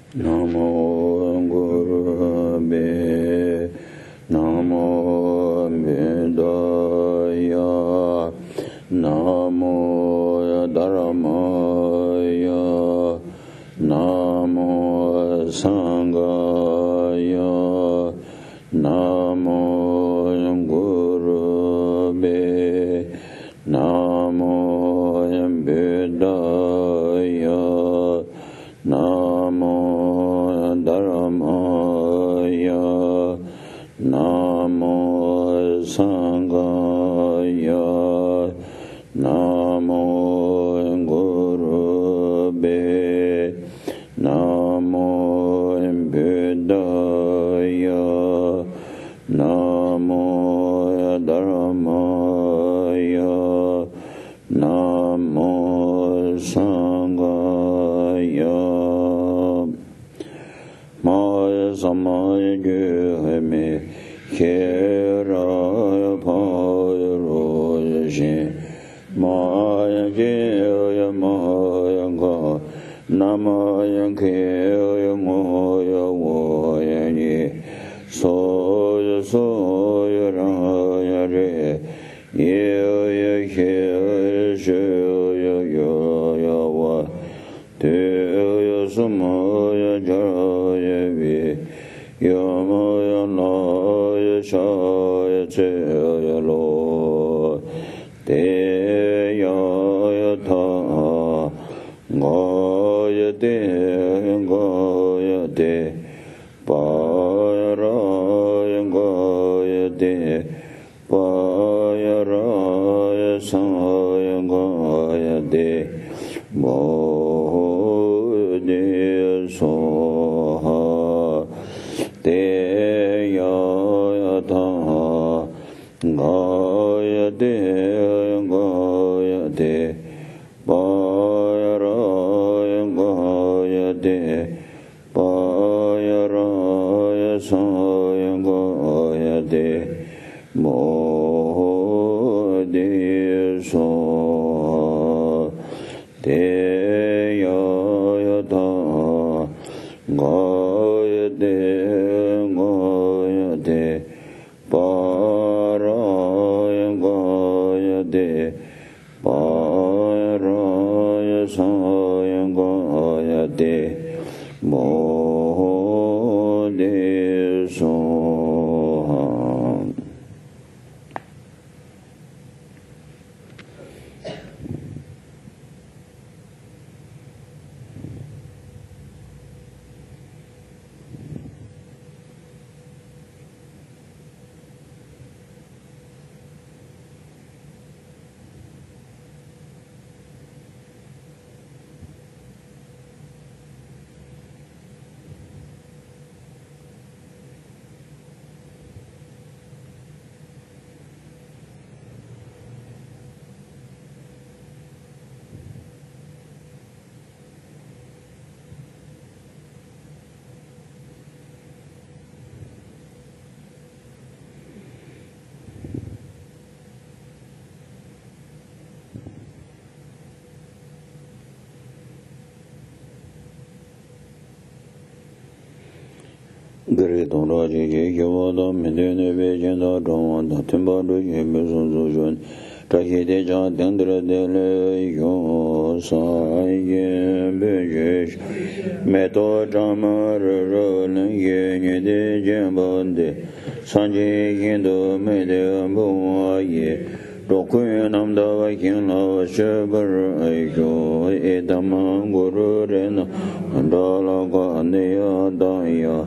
Namo Gurube Namo Vedaya Namo Dharamaya Namo Sangaya Namo Gurube Namo Vedaya Namo Dharamaya Namo Sangaya Namo Gurube Namo Vedaya Namo Dharamaya Namo Sangaya Maya Samaya Gyuhame Kera Payaro Yashin Maya Gyuya Maya Ga Namaya Gyuya Moya Woya Ye Soya Soya Raya Re Ye Ye Shoya Yoya Wa Teya Samaya Jaya Vi Yamaya Naya Shaya Teya Lo Teya Yata Gaya Te Gaya Te Paya Raya Gaya Te Paya Raya Saya Gaya Te Bodhi Soha Te Yata Gaya Te Gaya Te Paya Raya Gaya Te Paya Raya Saya Gaya Te Bodhi Soha Te Yata Gaya Te Gaya Te Paraya Gaya Te Paraya Saya Gaya Te Bodhi Soha. Gare Dongra Jige Gyawada Mindene Vejenda Dhamma Timbaru Yemesun Zujun Trahi Deja Dendra Dele Yo Saye Bejesh Meto Dhamma Rana Ye Nyede Jambande Sanje Yendo Mede Ambuwa Ye Roku Namda Kinla Shabar Aiko Edama Guru Rena Andala Ganeya Daya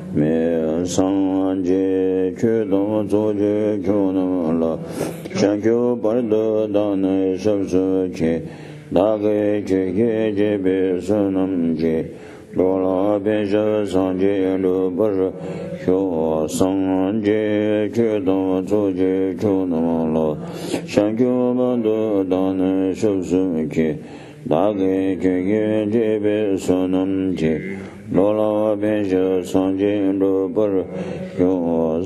Me Sanje Chudon Zoje Kyonamala Shankyo Bardo Dana Shabsu Che Dage Cheke Jebe Sunam Che Lola Besha Sanje Lubar Kyo Sanje Chudon Zoje Kyonamala Shankyo Bardo Dana Shabsu Che Dage Cheke Jebe Sunam Che Lola Besha Sanje Lubar Kyo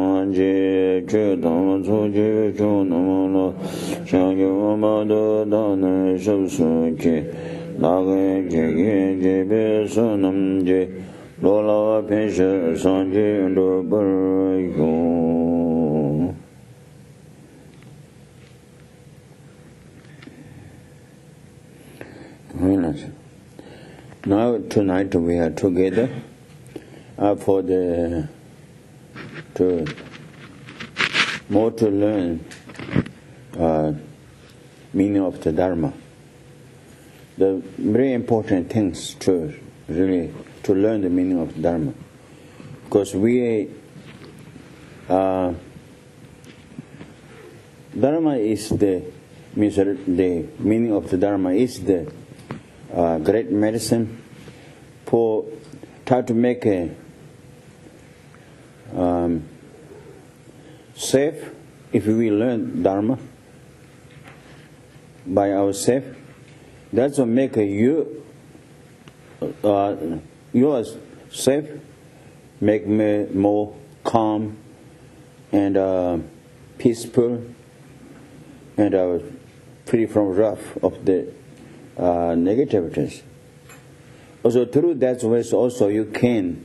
Sanje Chudon Zoje Kyonamala Shankyo Bardo Dana Shabsu Che 나게 제게 제베 선남제 로라 펜셔 산제 로버요. Now tonight we are together for the more to learn meaning of the Dharma. The very important things to really to learn the meaning of the Dharma, because Dharma is the meaning of the Dharma is the great medicine for try to make a safe. If we learn Dharma by ourselves, that's what make you yours safe, make me more calm and peaceful and free from rough of the negativities. Also through that ways also you can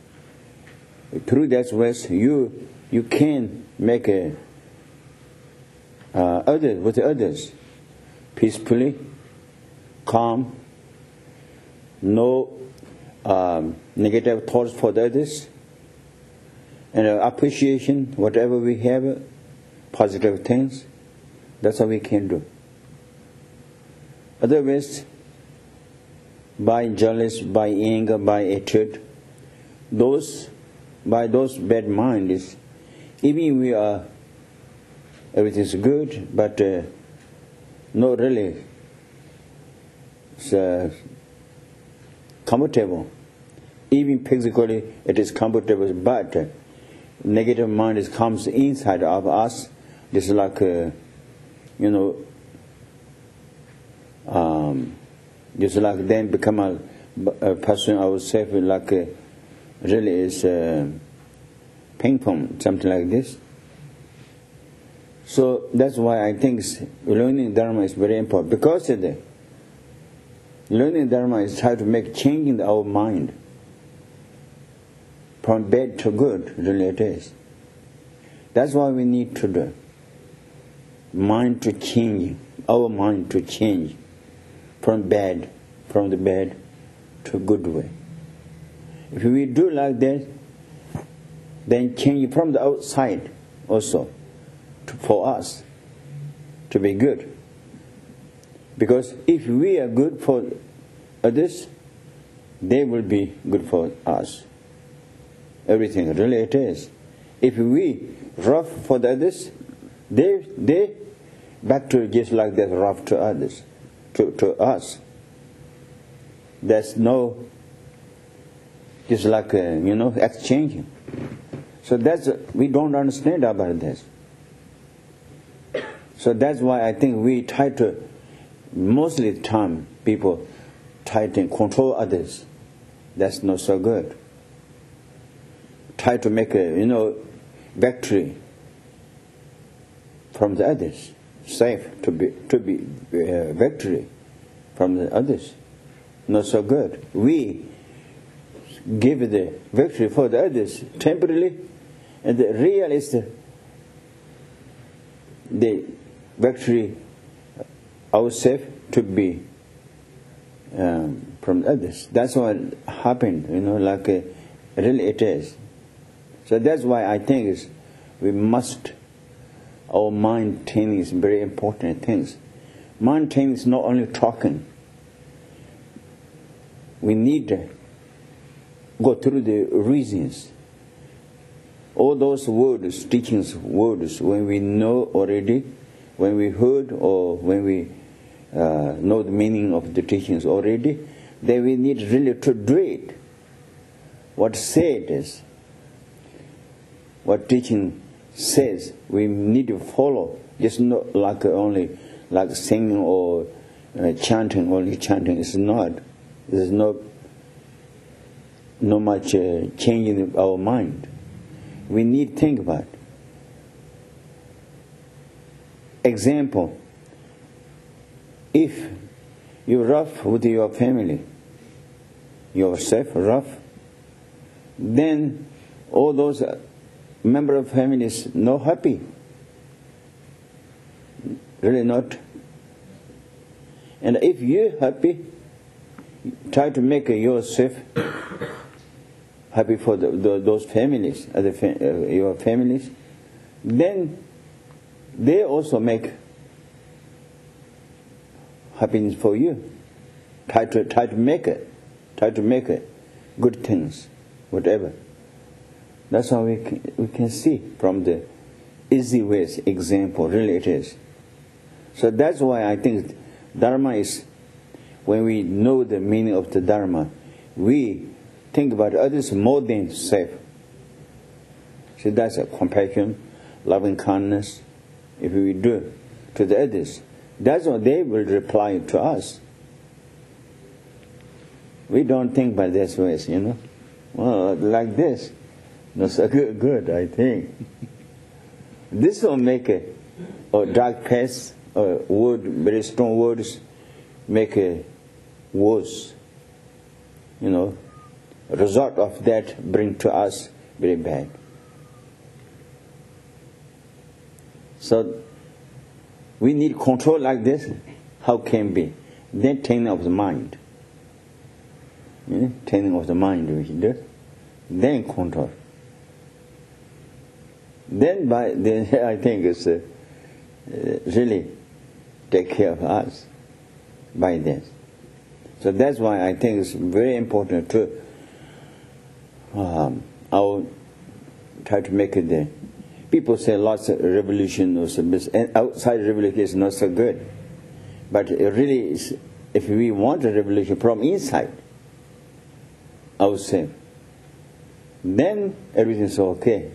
make a others with others peacefully, calm, no negative thoughts for the others, and appreciation whatever we have, positive things. That's what we can do. Otherwise, by jealous, by anger, by hatred, by those bad minds, even we are everything is good, but not really comfortable. Even physically it is comfortable, but negative mind comes inside of us. This is like just like then become a person ourselves, like really is ping pong, something like this. So that's why I think learning Dharma is very important, because learning Dharma is how to make change in our mind from bad to good. Really it is. That's why we need to do mind to change, our mind to change from the bad to good way. If we do like that, then change from the outside also for us to be good. Because if we are good for others, they will be good for us. Everything really it is. If we rough for the others, they back to just like that rough to others. To us, there's no just like exchanging. So we don't understand about this. So that's why I think we try to, mostly the time people try to control others. That's not so good. Try to make a victory from the others. Safe to be victory from the others, not so good. We give the victory for the others temporarily, and the real is the victory ourselves to be from others. That's what happened, like really it is. So that's why I think we must. Our mind training is very important things. Mind training is not only talking. We need to go through the reasons. All those words, teachings, words, when we know already, when we heard or when we know the meaning of the teachings already, then we need really to do it. What said is, what teaching says, we need to follow. Just not like only like singing or chanting. Only chanting is not. There's no much change in our mind. We need to think about it. Example: if You rough with your family, yourself rough, then all those members of families not happy. Really not. And if you're happy, try to make yourself happy for those families, your families. Then they also make happiness for you. Try to make it. Try to make it good things, whatever. That's how we can see from the easy ways example. Really, it is. So that's why I think Dharma is, when we know the meaning of the Dharma, we think about others more than self. So that's a compassion, loving kindness. If we do to the others, that's what they will reply to us. We don't think by this ways, Well, like this. Not so good, I think. This will make a dark past, wood, very strong words, make a worse. Result of that bring to us very bad. So we need control like this. How can be? Then training of the mind. Training of the mind we should do. Then control. Then I think it's really take care of us by this. So that's why I think it's very important to I'll try to make it there. People say lots of revolution or and outside revolution is not so good. But it really is, if we want a revolution from inside, I would say, then everything's okay,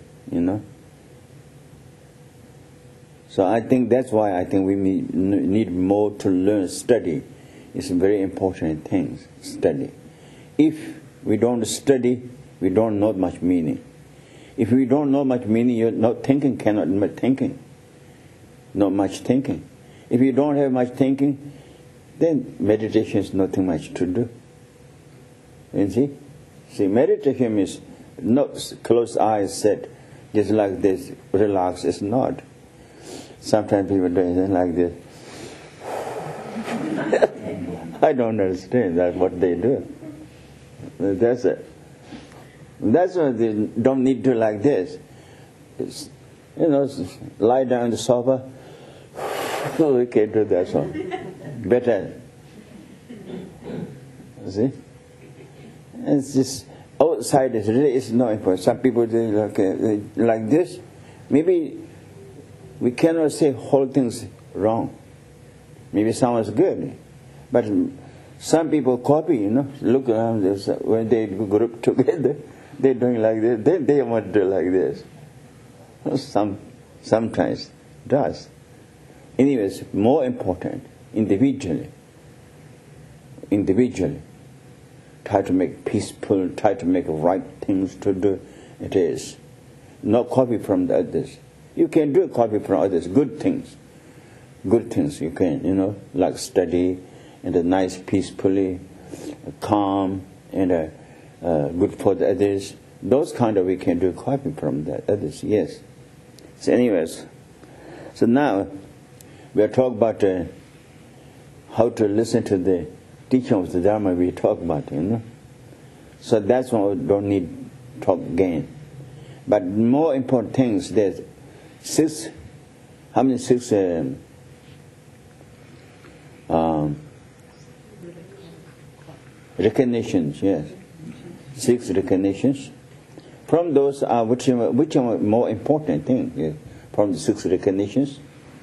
So I think that's why I think we need more to learn, study. It's a very important thing, study. If we don't study, we don't know much meaning. If we don't know much meaning, you're not thinking, cannot be thinking. Not much thinking. If you don't have much thinking, then meditation is nothing much to do. You see? See, meditation is not close eyes set, just like this, relax. It's not. Sometimes people do it like this. I don't understand that what they do. That's it. That's why they don't need to like this. It's, lie down on the sofa. We can't do that. So better. See? It's just outside. It's not important. Some people do like this. Maybe we cannot say whole things wrong. Maybe someone's good, but some people copy. Look around this, when they group together. They're doing like this. They want to do like this. Sometimes does. Anyways, more important, individually. Try to make peaceful, try to make right things to do. It is. Not copy from the others. You can do copy from others, good things. Good things you can, like study, and a nice, peacefully, calm, and good for the others. Those kind of we can do copy from the others, yes. So anyways, so now we are talking about how to listen to the teaching of the Dharma we talk about, So that's why we don't need talk again. But more important things, there's six recognitions, yes. 6 recognitions. From those are which are more important thing from the 6 recognitions?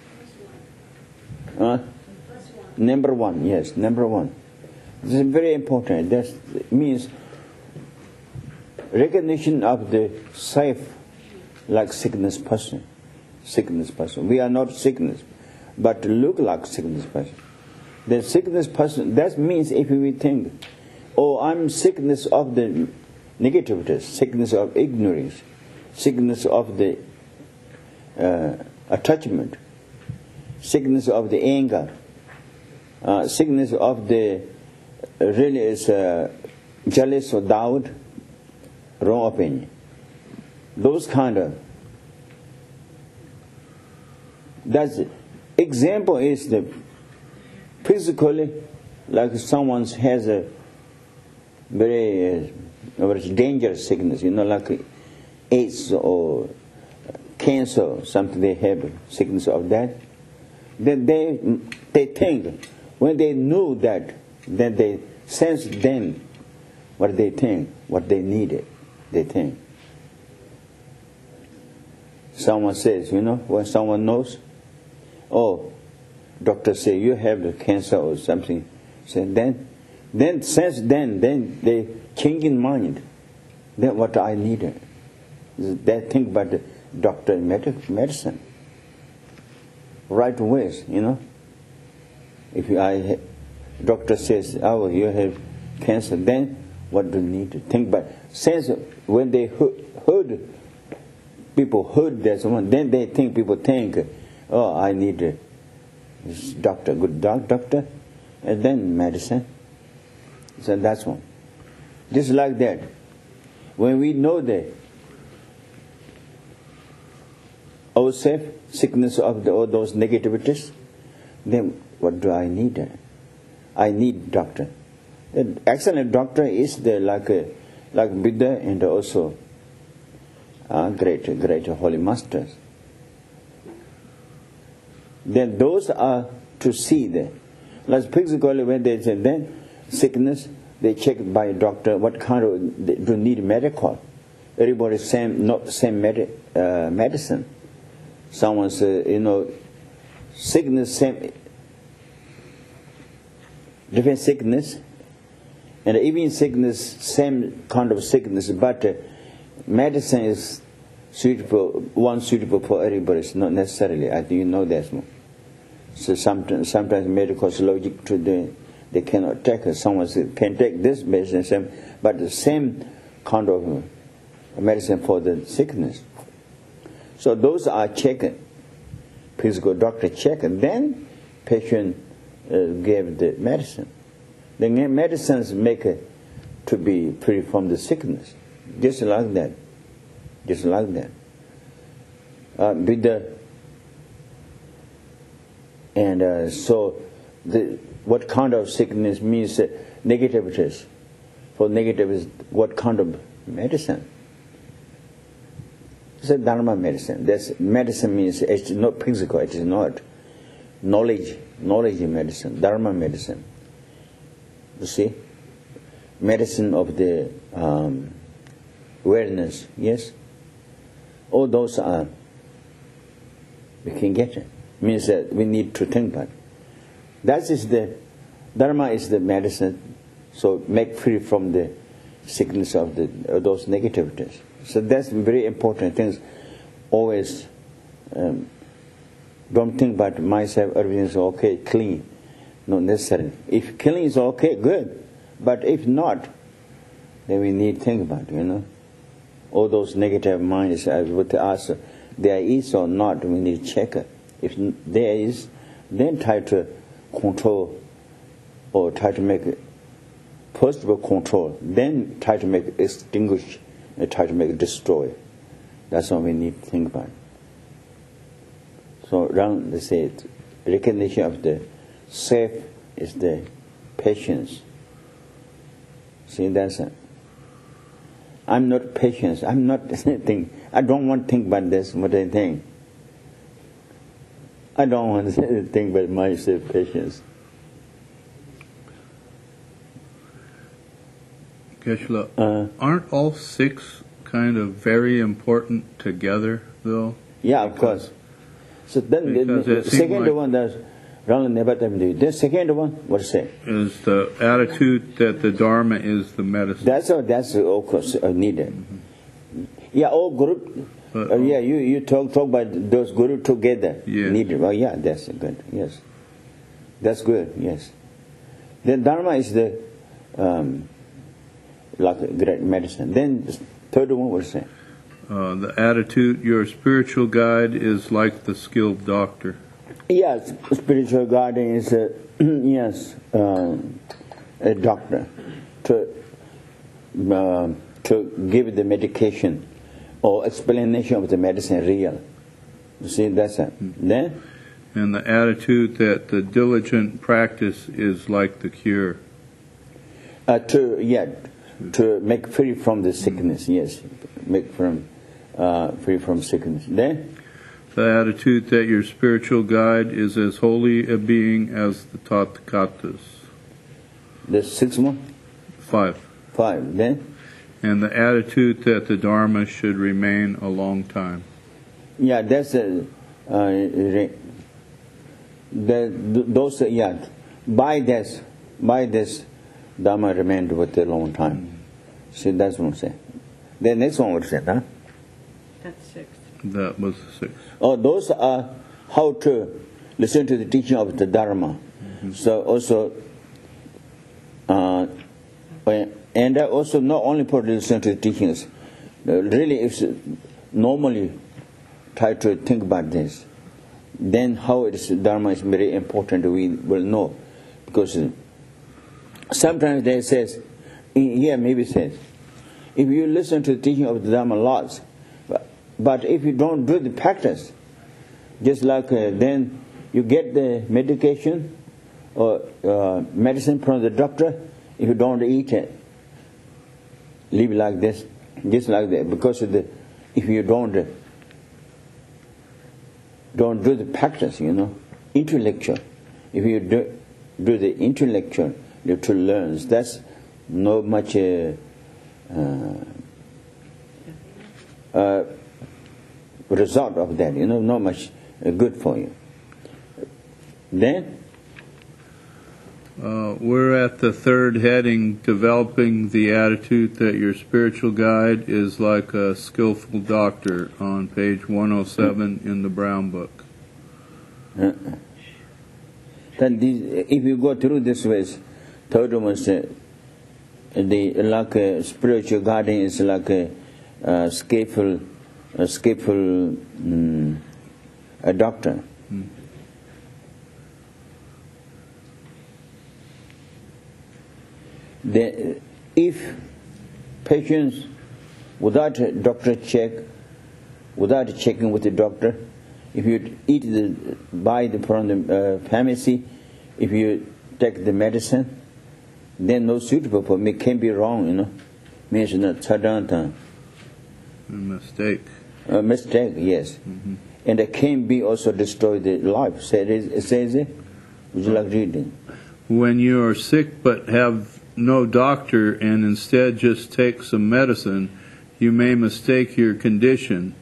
Number 1, yes, number 1. This is very important. That means recognition of the self, like sickness person. We are not sickness, but look like sickness person. The sickness person, that means if we think, I'm sickness of the negativity, sickness of ignorance, sickness of the attachment, sickness of the anger. sickness of the really is jealous or doubt, wrong opinion. Those kind of. That's example is the physically, like someone has a very dangerous sickness, like AIDS or cancer or something. They have sickness of that. Then they think, when they know that, then they sense then what they think, what they needed, they think. Someone says, when someone knows, oh, doctor say you have the cancer or something, so then sense then they change in mind. Then what I needed, they think about the doctor and medicine. Right ways, If doctor says, oh, you have cancer, then what do you need to think about? Since when they heard people heard that someone, then people think, oh, I need this doctor, good doctor, and then medicine. So that's one. Just like that. When we know that ourselves, sickness of all those negativities, then what do I need? I need doctor. The excellent doctor is like Buddha and also great holy masters. Then those are to see that. Like physically, when they say then sickness, they check by a doctor what kind of they do need medical. Everybody same medicine. Someone says sickness same different sickness, and even sickness same kind of sickness, but medicine is suitable for everybody. It's not necessarily. I think you know that. So sometimes medical logic to they cannot take it. Someone can take this medicine, but the same kind of medicine for the sickness. So those are checked. Physical doctor check, and then patient gave the medicine. The medicines make it to be free from the sickness. Just like that. Just like that. Buddha. And so what kind of sickness means negativities. For negativities, what kind of medicine? It's a Dharma medicine. That's medicine means it's not physical, it is not. Knowledge medicine, Dharma medicine. You see? Medicine of the awareness, yes? All those are, we can get it. Means that we need to think about it. That is the, Dharma is the medicine, so make free from the sickness of those negativities. So that's very important things. Always don't think about myself, everything is okay, clean. Not necessarily. If clean is okay, good. But if not, then we need to think about it, All those negative minds, I would ask, there is or not, we need to check it. If there is, then try to control or try to make it, first of all control, then try to make it extinguish, and try to make it destroy. That's what we need to think about. So around, they say, recognition of the self is the patience. See, that's it. I'm not patience. I'm not thinking. I don't want to think about this, what I think. I don't want to think about myself, patience. Geshe-la, aren't all six kind of very important together, though? Yeah, of course. So then the second like one, that's the second one, what is it? Is the attitude that the Dharma is the medicine. That's of course needed. Mm-hmm. Yeah, all group. You talk about those guru together. Yes. Needed. Well, yeah, that's good. Yes, that's good. Yes. Then Dharma is the like a great medicine. Then the third one, what is it? The attitude, your spiritual guide is like the skilled doctor. Yes, spiritual guardian is yes, a doctor to give the medication or explanation of the medicine real. You see, that's it. Then? And the attitude that the diligent practice is like the cure. To make free from the sickness, yes. Make free from sickness. Then? The attitude that your spiritual guide is as holy a being as the Tathagatas. The sixth one? 5. Then? And the attitude that the Dharma should remain a long time. Yeah, that's those. Yeah, by this, Dharma remained with a long time. See, that's what I'm saying. The next one, what is it, huh? That's 6. That was 6. Oh, those are how to listen to the teaching of the Dharma. Mm-hmm. So also, and also not only for listen to the teachings. Really, if normally try to think about this, then how it is Dharma is very important. We will know, because sometimes they says here maybe says, if you listen to the teaching of the Dharma lots, but if you don't do the practice, just like then you get the medication or medicine from the doctor, if you don't eat it, live like this, just like that, because of if you don't do the practice, intellectual. If you do the intellectual, you have to learn. That's not much result of that, not much good for you. Then? We're at the third heading, developing the attitude that your spiritual guide is like a skillful doctor, on page 107 in the Brown Book. Then if you go through this ways, third one was like a spiritual guardian is like a skillful a doctor. If patients without a doctor check, without checking with the doctor, if you eat from the pharmacy, if you take the medicine, then no suitable for me, can be wrong, means not chadanta. A mistake. A mistake, yes. Mm-hmm. And it can be also destroy the life. Says it. Would you like reading? When you are sick but have no doctor and instead just take some medicine, you may mistake your condition.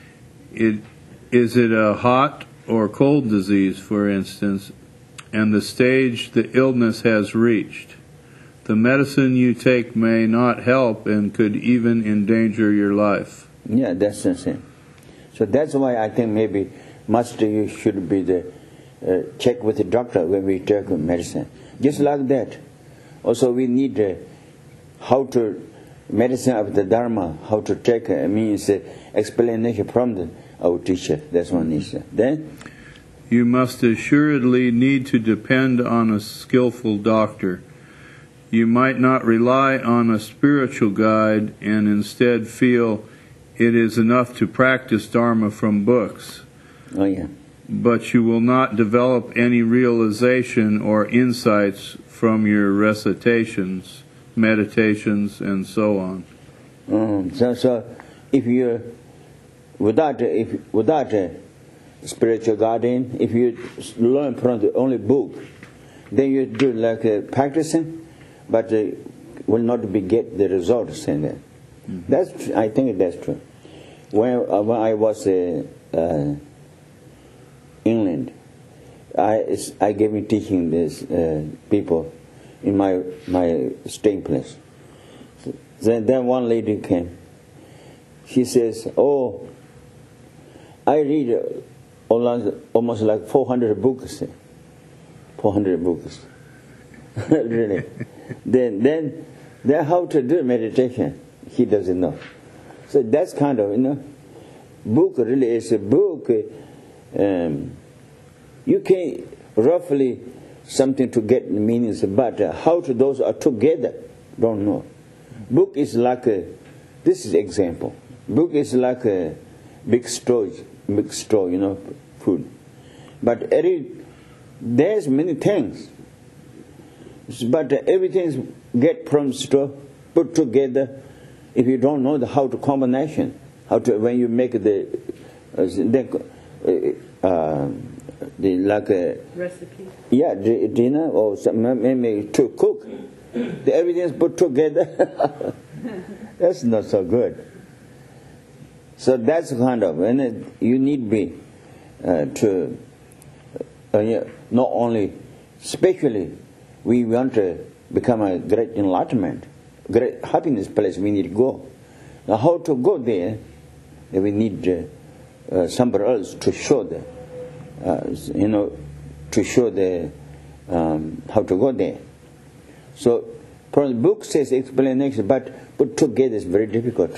Is it a hot or cold disease, for instance, and the stage the illness has reached? The medicine you take may not help and could even endanger your life. Yeah, that's the same. So that's why I think maybe you should be check with the doctor when we take medicine. Just like that. Also, we need how to medicine of the Dharma, how to take means explanation from our teacher. That's one issue. Then you must assuredly need to depend on a skillful doctor. You might not rely on a spiritual guide and instead feel it is enough to practice Dharma from books. Oh, yeah. But you will not develop any realization or insights from your recitations, meditations, and so on. So if you without a spiritual guardian, if you learn from the only book, then you do like practicing, but will not get the results in that. Mm-hmm. I think that's true. When I was in England, I gave me teaching this people in my staying place. Then one lady came. She says, "Oh, I read almost like 400 books. 400 books, really." Then how to do meditation? He doesn't know. So that's kind of book really is a book. You can roughly something to get the meanings, but how to those are together, don't know. Book is like a, this is example. Book is like a big store, you know, food. But there's many things. But everything get from store, put together. If you don't know how to combination, how to when you make the like a recipe. Yeah, dinner or some, maybe to cook. Everything is put together. That's not so good. So that's kind of, and you need be to not only, especially we want to become a great enlightenment, great happiness place. We need to go. Now, how to go there? We need somebody else to show the, to show the how to go there. So, from the book says explanation, but put together is very difficult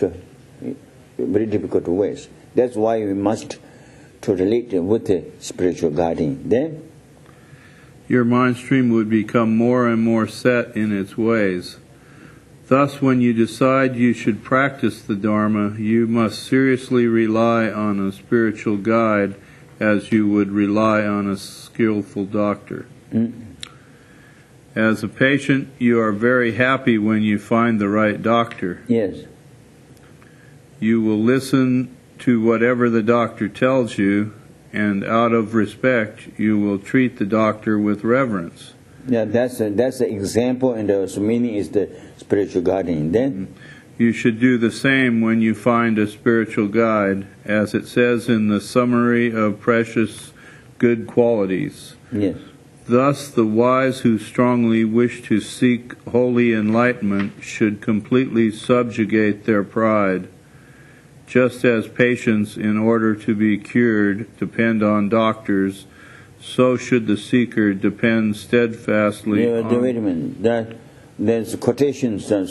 ways. That's why we must to relate with the spiritual guiding. Then your mind stream would become more and more set in its ways. Thus, when you decide you should practice the Dharma, you must seriously rely on a spiritual guide as you would rely on a skillful doctor. As a patient, you are very happy when you find the right doctor. Yes. You will listen to whatever the doctor tells you, and out of respect, you will treat the doctor with reverence. Yeah, that's the example, and the meaning is the spiritual guardian. Then you should do the same when you find a spiritual guide, as it says in the summary of precious good qualities. Yes. Thus, the wise who strongly wish to seek holy enlightenment should completely subjugate their pride. Just as patients, in order to be cured, depend on doctors, so should the seeker depend steadfastly on... Wait a minute. There's quotations from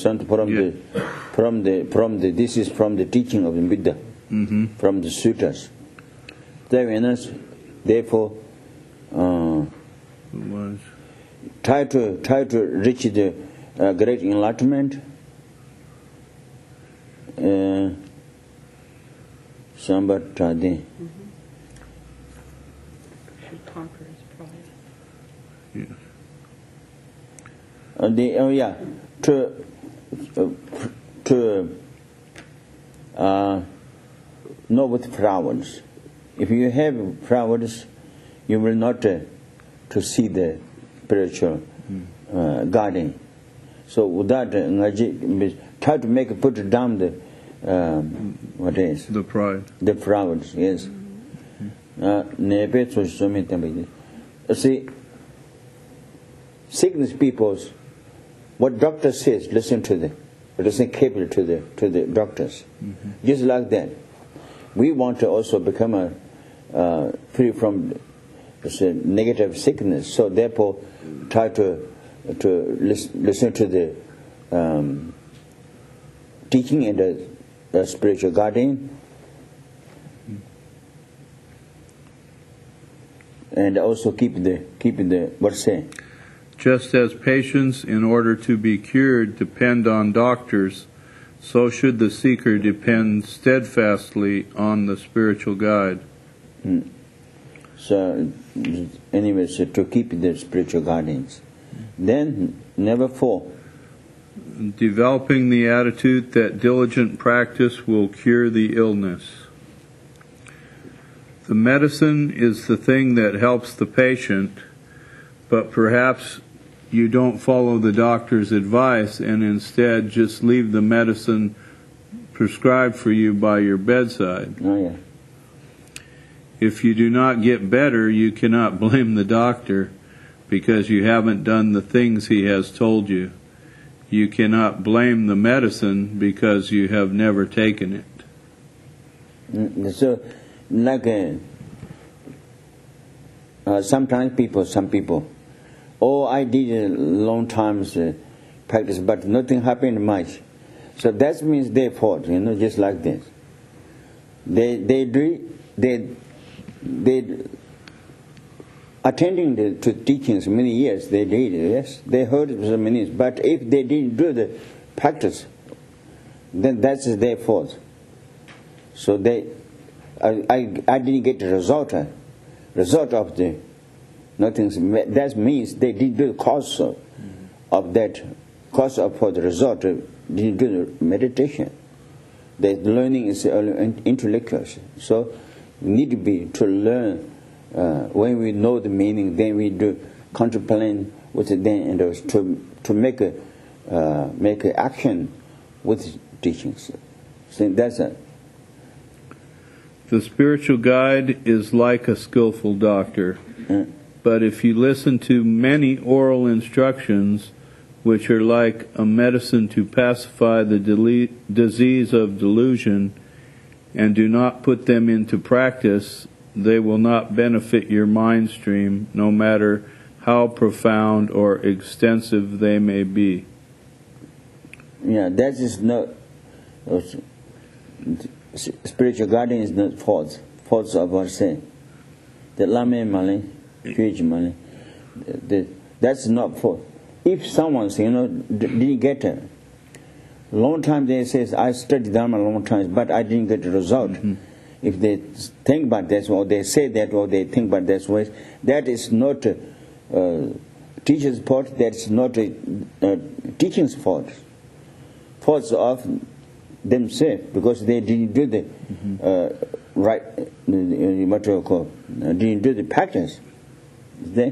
the this is from the teaching of the Buddha, from the sutras. Therefore, try to reach the great enlightenment. Sambatade. Should conquer his pride. Yes. To know with flowers. If you have flowers, you will not to see the spiritual garden. So with that, try to put down the what is the pride. The flowers, yes. See, sickness peoples, what doctor says, listen to them. Listen carefully to the doctors. Just like that, we want to also become free from negative sickness. So therefore, try to listen to the teaching and the spiritual guardian, and also keep the what's say. Just as patients, in order to be cured, depend on doctors, so should the seeker depend steadfastly on the spiritual guide. So, anyways, to keep the spiritual guardians, then never fall. Developing the attitude that diligent practice will cure the illness. The medicine is the thing that helps the patient, but perhaps you don't follow the doctor's advice and instead just leave the medicine prescribed for you by your bedside. Oh, yeah. If you do not get better, you cannot blame the doctor because you haven't done the things he has told you. You cannot blame the medicine because you have never taken it. So, like sometimes some people, I did a long time practice, but nothing happened much. So that means their fault, just like this. attending to teachings many years, they did, yes, they heard so many, but if they didn't do the practice, then that's their fault. So I didn't get the result of the nothing. That means they didn't do the cause of that, cause of for the result. Didn't do the meditation. The learning is intellectual. So we need to learn. When we know the meaning, then we do contemplate with it, then and to make a action with teachings. So that's it. The spiritual guide is like a skillful doctor, but if you listen to many oral instructions, which are like a medicine to pacify the disease of delusion, and do not put them into practice, they will not benefit your mind stream, no matter how profound or extensive they may be. Yeah, that is not spiritual guiding is not false. False of what I say. The lame mali, huge mali. That's not false. If someone didn't get it, long time they say I studied Dharma a long time, but I didn't get the result. If they think about that, or they say that, or they think about that way, that is not teacher's fault. That's not teaching's fault. Faults of themselves, because they didn't do the right, what you call, didn't do the practice. They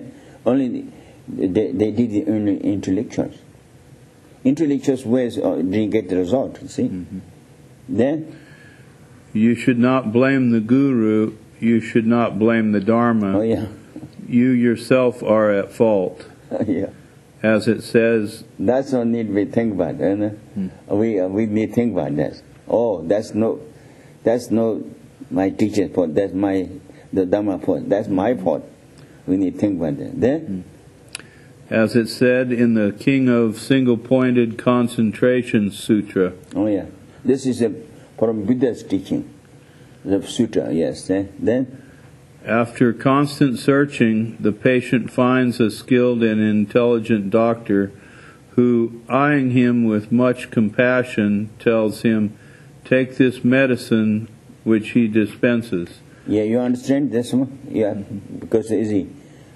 did the only intellectuals. Intellectuals ways didn't get the result. See, then. You should not blame the Guru, you should not blame the Dharma. Oh, yeah. You yourself are at fault. Yeah. As it says... That's what need we think about. We need to think about that. Oh, that's no my teacher's fault. That's the Dharma fault. That's my fault. We need to think about that. Then? As it said in the King of Single-Pointed Concentration Sutra. Oh, yeah. This is from Buddha's teaching, the sutra, yes. Then? After constant searching, the patient finds a skilled and intelligent doctor who, eyeing him with much compassion, tells him, take this medicine which he dispenses. Yeah, you understand this one? Yeah, because it's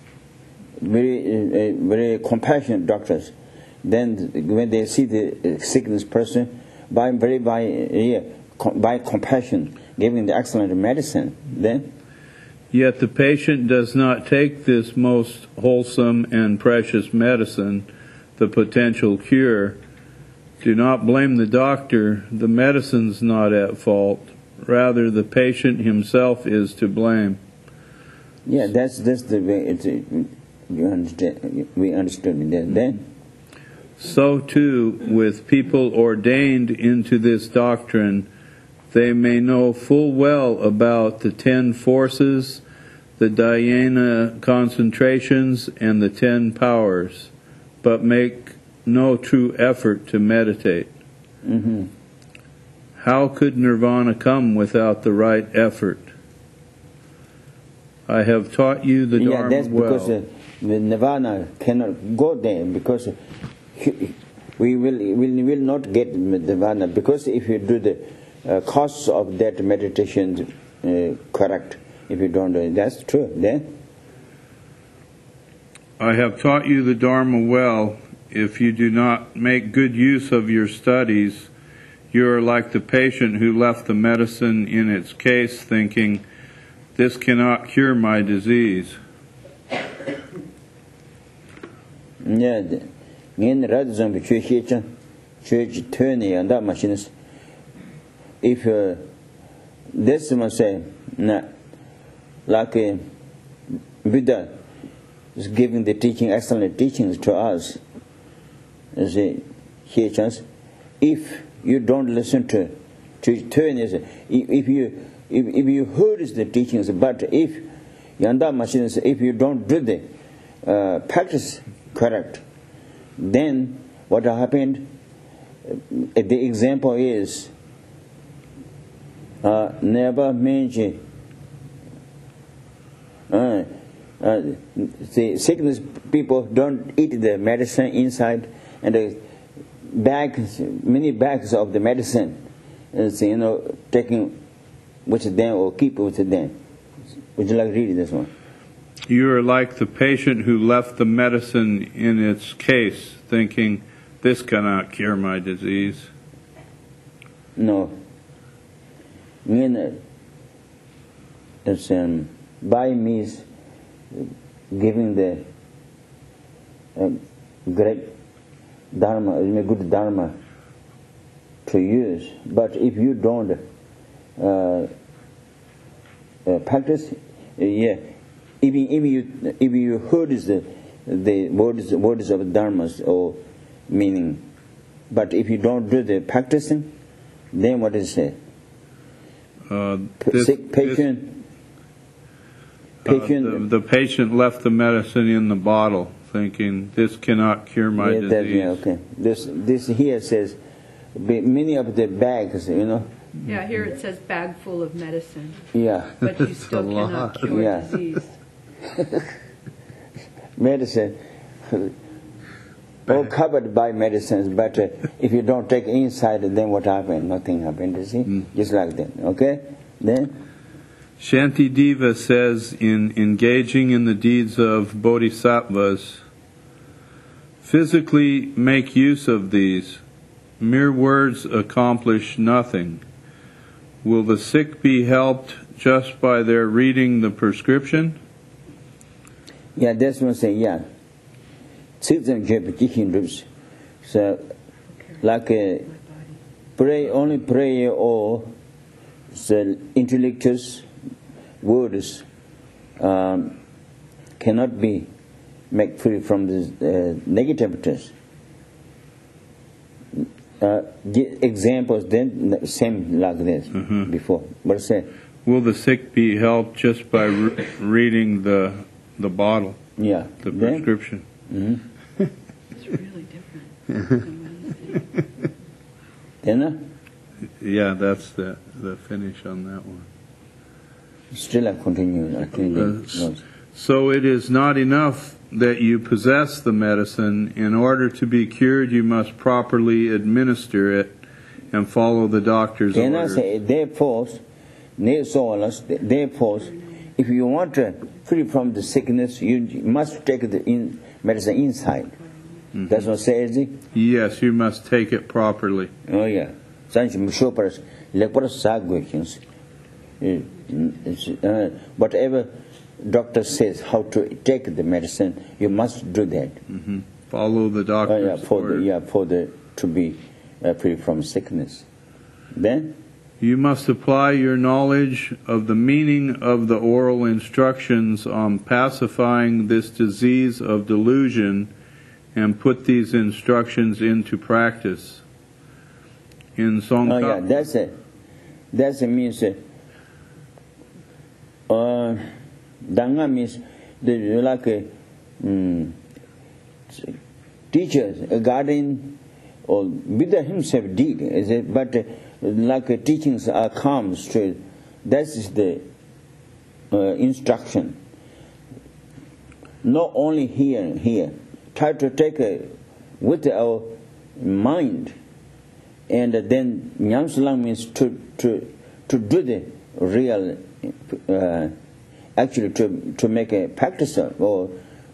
very compassionate doctors. Then when they see the sickness person, by compassion, giving the excellent medicine, then? Yet the patient does not take this most wholesome and precious medicine, the potential cure. Do not blame the doctor. The medicine's not at fault. Rather, the patient himself is to blame. Yeah, that's the way you understand. We understood it then. So too, with people ordained into this doctrine, they may know full well about the 10 forces, the dhyana concentrations, and the 10 powers, but make no true effort to meditate. How could nirvana come without the right effort? I have taught you the Dharma well. Yeah, that's because the nirvana cannot go there, because we will not get nirvana, because if you do the costs of that meditation correct, if you don't do it, that's true. Then I have taught you the Dharma well. If you do not make good use of your studies, you are like the patient who left the medicine in its case thinking, this cannot cure my disease. Yeah, if this must say, like Buddha is giving the teaching, excellent teachings to us, as a chance. If you don't listen to turn, if you heard the teachings, but if you don't do the practice correct, then what happened? The example is never mention the sickness people don't eat the medicine inside, and the bags, many bags of the medicine, taking with them or keep with them. Would you like to read this one? You are like the patient who left the medicine in its case, thinking, this cannot cure my disease. No. By means giving the great dharma, good dharma to use. But if you don't practice, if you heard the words of dharmas or meaning, but if you don't do the practicing, then what is it? The patient left the medicine in the bottle, thinking this cannot cure my disease. Okay. This here says many of the bags, Yeah, here it says bag full of medicine. Yeah. But you still cannot cure disease. Medicine, all covered by medicines, but if you don't take inside, then what happens? Nothing happens, you see? Just like that, okay? Then? Shantideva says, in engaging in the deeds of bodhisattvas, physically make use of these. Mere words accomplish nothing. Will the sick be helped just by their reading the prescription? Yeah, that's what I'm saying, yeah. So, like only prayer or the intellectuals words cannot be made free from this negativities. Examples then same like this before. But say, will the sick be helped just by reading the bottle? Yeah, the prescription. It's really different. Then? Yeah, that's the finish on that one. Still I continue. So it is not enough that you possess the medicine. In order to be cured, you must properly administer it and follow the doctor's orders. Therefore, if you want to free from the sickness, you must take the medicine inside. That's what says it? Yes, you must take it properly. Oh yeah. Whatever doctor says how to take the medicine, you must do that. Follow the doctor's order. To be free from sickness. Then you must apply your knowledge of the meaning of the oral instructions on pacifying this disease of delusion and put these instructions into practice. In Tsongkhapa. Oh yeah, that's it. That means Danga means teachers, a guardian, or Buddha himself did, is it? But teachings are calm, straight. That is the instruction. Not only here. Try to take with our mind, and then Nyamsulang means to do the real, actually to make a practice or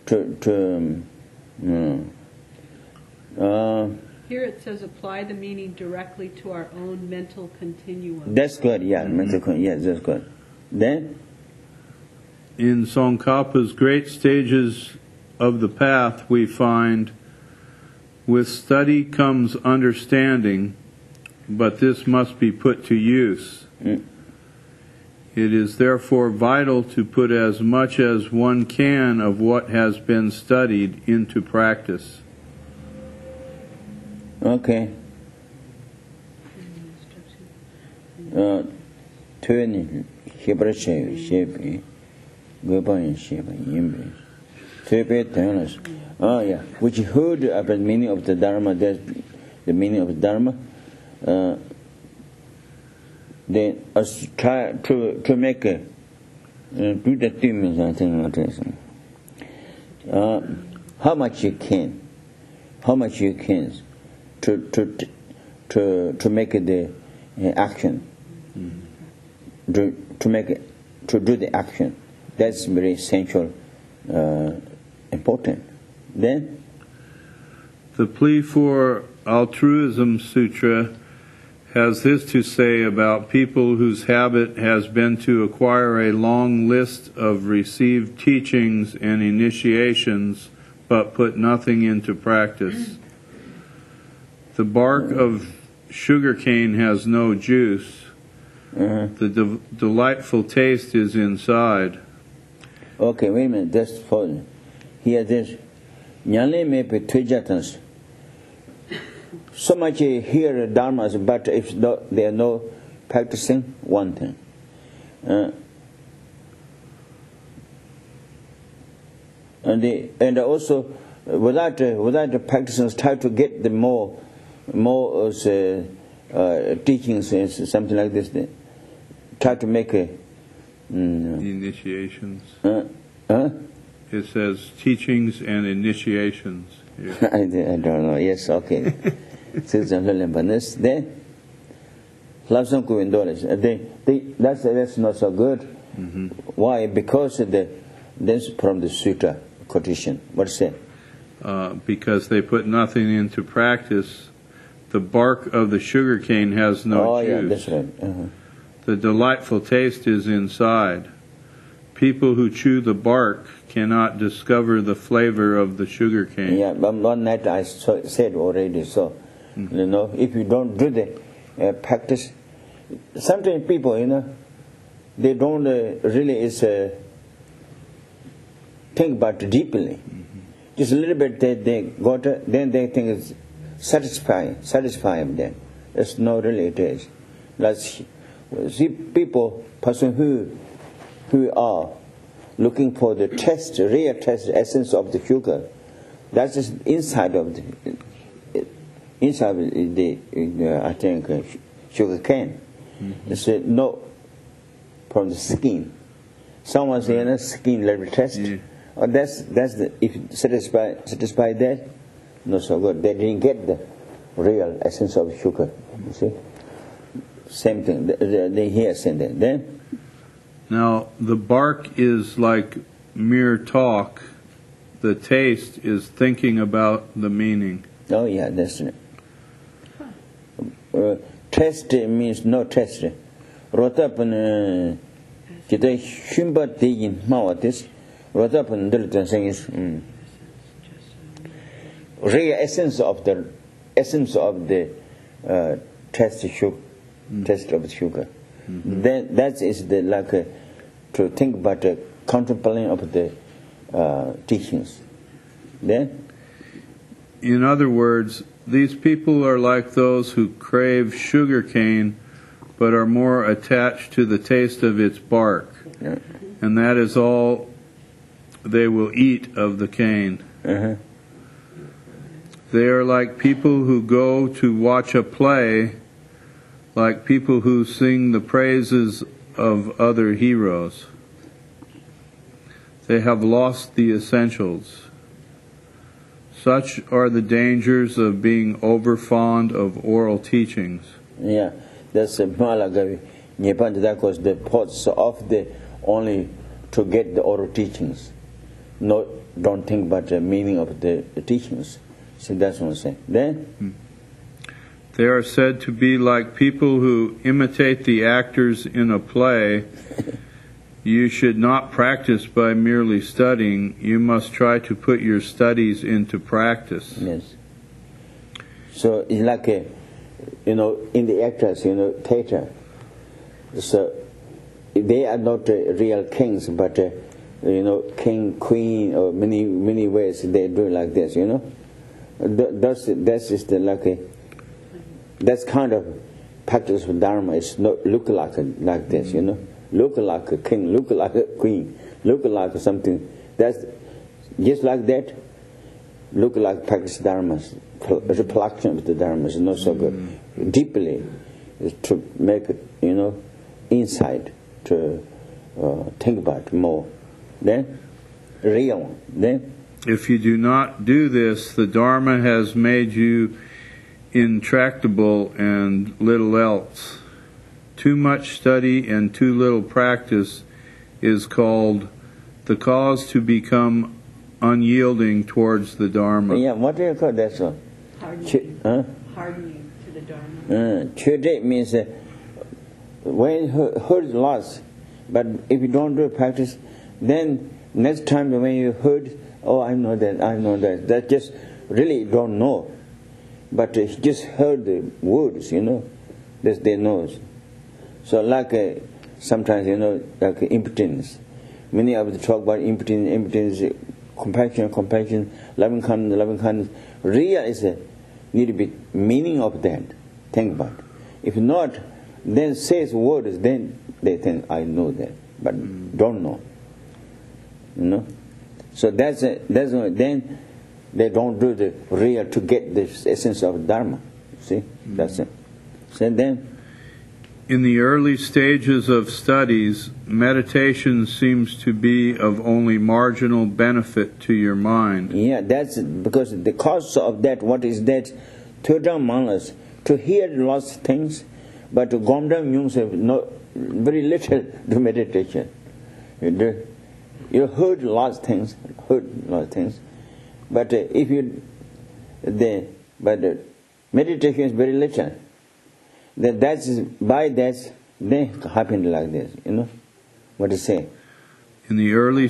here it says apply the meaning directly to our own mental continuum. That's good, yeah, mental continuum, yes, that's good. Then? In Tsongkhapa's great stages of the path, we find, with study comes understanding, but this must be put to use. It is therefore vital to put as much as one can of what has been studied into practice. Okay. 20 Hebrew shape, Goban shape, Yimbe. Oh yeah, which heard about the meaning of the Dharma. That's the meaning of the Dharma. Then try to make do the things, I think. how much you can to make the action, to do the action. That's very essential, important. Then the Plea for Altruism Sutra has this to say about people whose habit has been to acquire a long list of received teachings and initiations, but put nothing into practice. The bark of sugarcane has no juice. The delightful taste is inside. Okay, wait a minute. That's fine. Here, this Nyale me pe tujatans. So much hear dharmas, but if they are no practicing, one thing. And also without practicing, try to get the more teachings and something like this. Try to make a initiations. It says teachings and initiations. I don't know. Yes, okay. That's not so good. Mm-hmm. Why? Because that's from the sutta quotation. What's that? Because they put nothing into practice. The bark of the sugarcane has no juice. Yeah, that's right. The delightful taste is inside. People who chew the bark cannot discover the flavor of the sugarcane. Yeah, but one night I said already. So, if you don't do the practice, sometimes people, they don't really think about it deeply. Just a little bit they got it, then they think it's satisfying them. That's not really it is. Let's see person who are looking for the real test essence of the sugar. That's just inside of the I think sugar cane. It's not from the skin. Someone saying skin level test. Yeah. That's the, if you satisfy that, not so good. They didn't get the real essence of sugar. You see, same thing. They hear saying that. Then now the bark is like mere talk. The taste is thinking about the meaning. Oh yeah, that's it. Test means no test. Rotapan kita shumba tegin mawatis. Rotapan dilitan saying is real essence of the test of the sugar. Then that is the to think about the contemplating of the teachings. Then, in other words, these people are like those who crave sugar cane, but are more attached to the taste of its bark, and that is all they will eat of the cane. They are like people who go to watch a play, like people who sing the praises of other heroes. They have lost the essentials. Such are the dangers of being overfond of oral teachings. Yeah, that's Malagavi. That was the purpose of the only to get the oral teachings. No, don't think about the meaning of the teachings. So that's what I'm saying. Then they are said to be like people who imitate the actors in a play. You should not practice by merely studying. You must try to put your studies into practice. Yes. So it's like in the actors, theater. So they are not real kings, but king, queen, or many ways they do like this. That's that's kind of practice of Dharma. It's not look like this. Look like a king, look like a queen, look like something. That's just like that. Look like practice dharmas. Reproduction of the dharmas is not so good. Deeply, is to make it, inside to think about more. Then real. Then If you do not do this, the Dharma has made you intractable and little else. Too much study and too little practice is called the cause to become unyielding towards the Dharma. Yeah, what do you call that one? Hardening to the Dharma. Chöde means when you heard lots, but if you don't do practice, then next time when you heard, oh, I know that, that just really don't know. But he just heard the words, that they knows. So like sometimes, like impotence. Many of us talk about impotence, compassion, loving kindness. Real is need to be meaning of that. Think about it. If not, then says words, then they think I know that, but don't know. So that's then they don't do the real to get the essence of Dharma. See, that's it. So then. In the early stages of studies, meditation seems to be of only marginal benefit to your mind. Yeah, that's because the cause of that, what is that? Todam manas, to hear lots of things, but to gomdam means very little to meditation. You heard lots of things, but if you, meditation is very little. That's by that they happen like this, what to say. In the early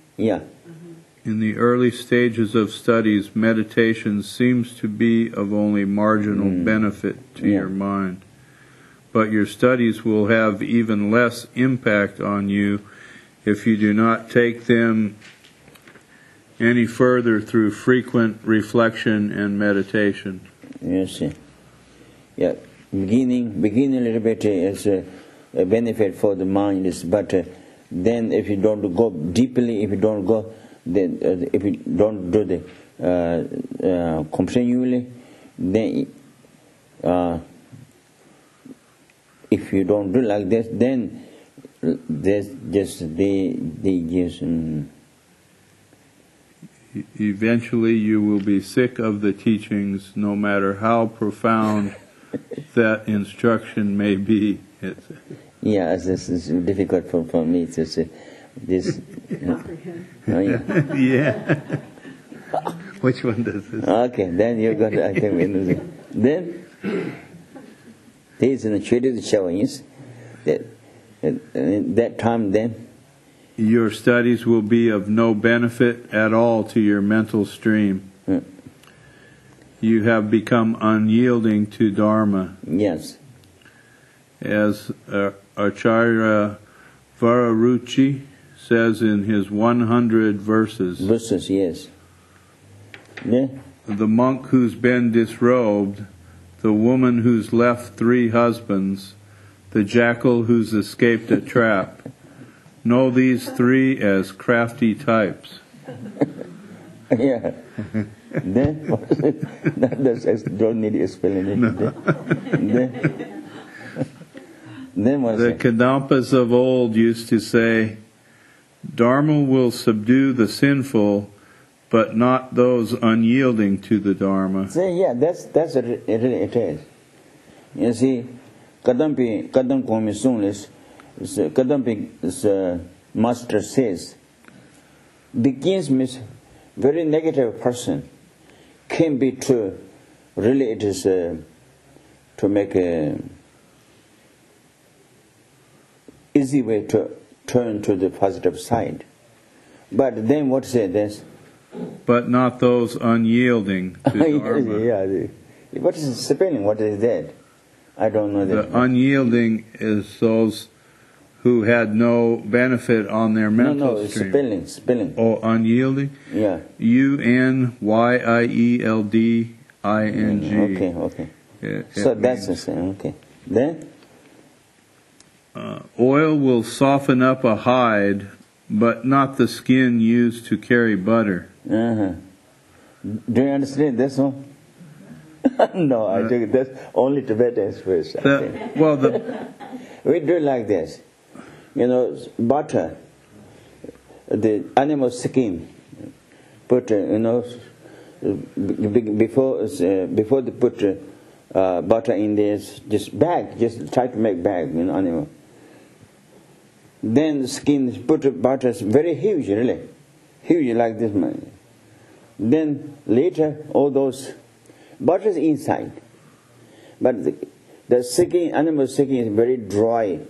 stages of studies, meditation seems to be of only marginal benefit to your mind, but your studies will have even less impact on you if you do not take them any further through frequent reflection and meditation. You see, yeah. Beginning a little bit is a benefit for the mind, but then if you don't go deeply, if you don't go, then if you don't do the continually, then if you don't do like this, then there's just eventually you will be sick of the teachings, no matter how profound that instruction may be. Yeah, this is difficult for me to say this. Yeah. Which one does this? Okay, then you got. I think then this in the treated Chavins. That time, then your studies will be of no benefit at all to your mental stream. You have become unyielding to Dharma. Yes. As Acharya Vararuchi says in his 100 verses. Verses, yes. Yeah. The monk who's been disrobed, the woman who's left 3 husbands, the jackal who's escaped a trap. Know these 3 as crafty types. Yeah. Then that don't need explanation. No. Then what? The Kadampas of old used to say, Dharma will subdue the sinful, but not those unyielding to the Dharma. So yeah, that's it is. You see, Kadampi Komisunis, Kadampi's master says, begins with very negative person can be to really it is to make a easy way to turn to the positive side. But then what say this? But not those unyielding to Dharma. Yeah. What is spelling? What is that? I don't know that. The unyielding is those who had no benefit on their mental stream. Spelling. Oh, unyielding? Yeah. Unyielding. Okay. So that's the same. Okay. Then? Oil will soften up a hide, but not the skin used to carry butter. Uh-huh. Do you understand this one? No, I think that's only Tibetans first. We do it like this. Butter, the animal skin, put before they put butter in this just bag, just try to make bag, animal. Then the skin put butter is very huge, really huge like this man. Then later all those butter is inside, but the skin, animal skin is very dry,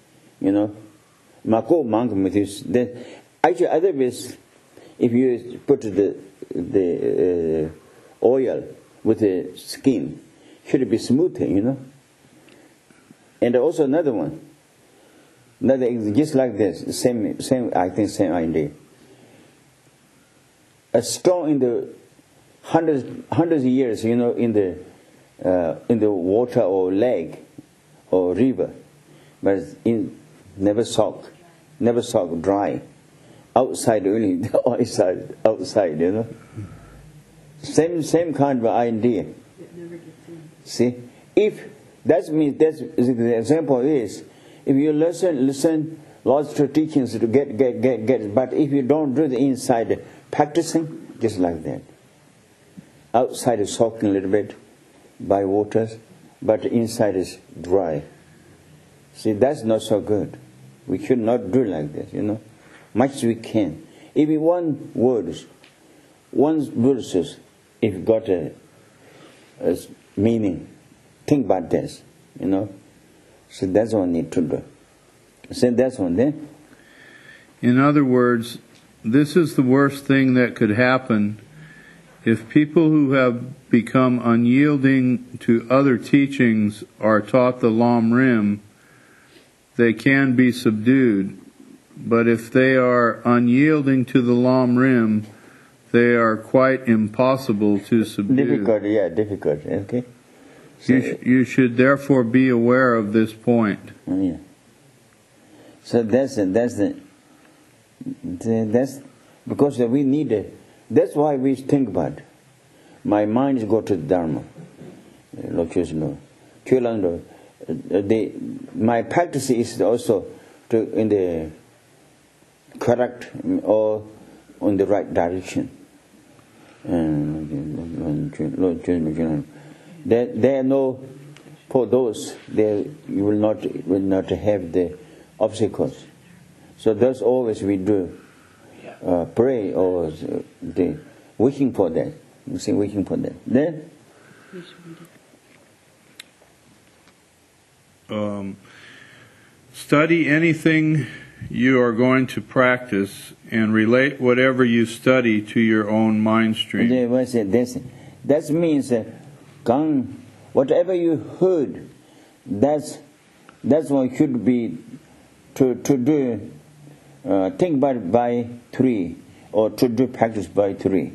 Mako monk with this. Then actually otherwise, if you put the oil with the skin, should be smooth, And also another one, just like this, same I think same idea. A stone in the hundreds of years, in the water or lake or river, but never soak dry. Outside only, outside, Same kind of idea. It never gets in. See, if that means the example is, if you listen lots of teachings to get, but if you don't do the inside practicing, just like that. Outside is soaking a little bit by waters, but inside is dry. See, that's not so good. We should not do like this, Much we can. If one verse, if it got a meaning, think about this, So that's what we need to do. So that's one there. In other words, this is the worst thing that could happen if people who have become unyielding to other teachings are taught the Lam Rim. They can be subdued, but if they are unyielding to the Lam Rim, they are quite impossible to subdue. Difficult. Okay. So, you should therefore be aware of this point. Yeah. So that's because we need it. That's why we think about. My mind is go to the Dharma. My practice is also in the correct or in the right direction. There are no, for those you will not have the obstacles. So that's always we do pray or the wishing for that. You see, wishing for that. Then study anything you are going to practice and relate whatever you study to your own mind stream. That means whatever you heard, that's what should be to do. Think about it by 3, or to do practice by 3.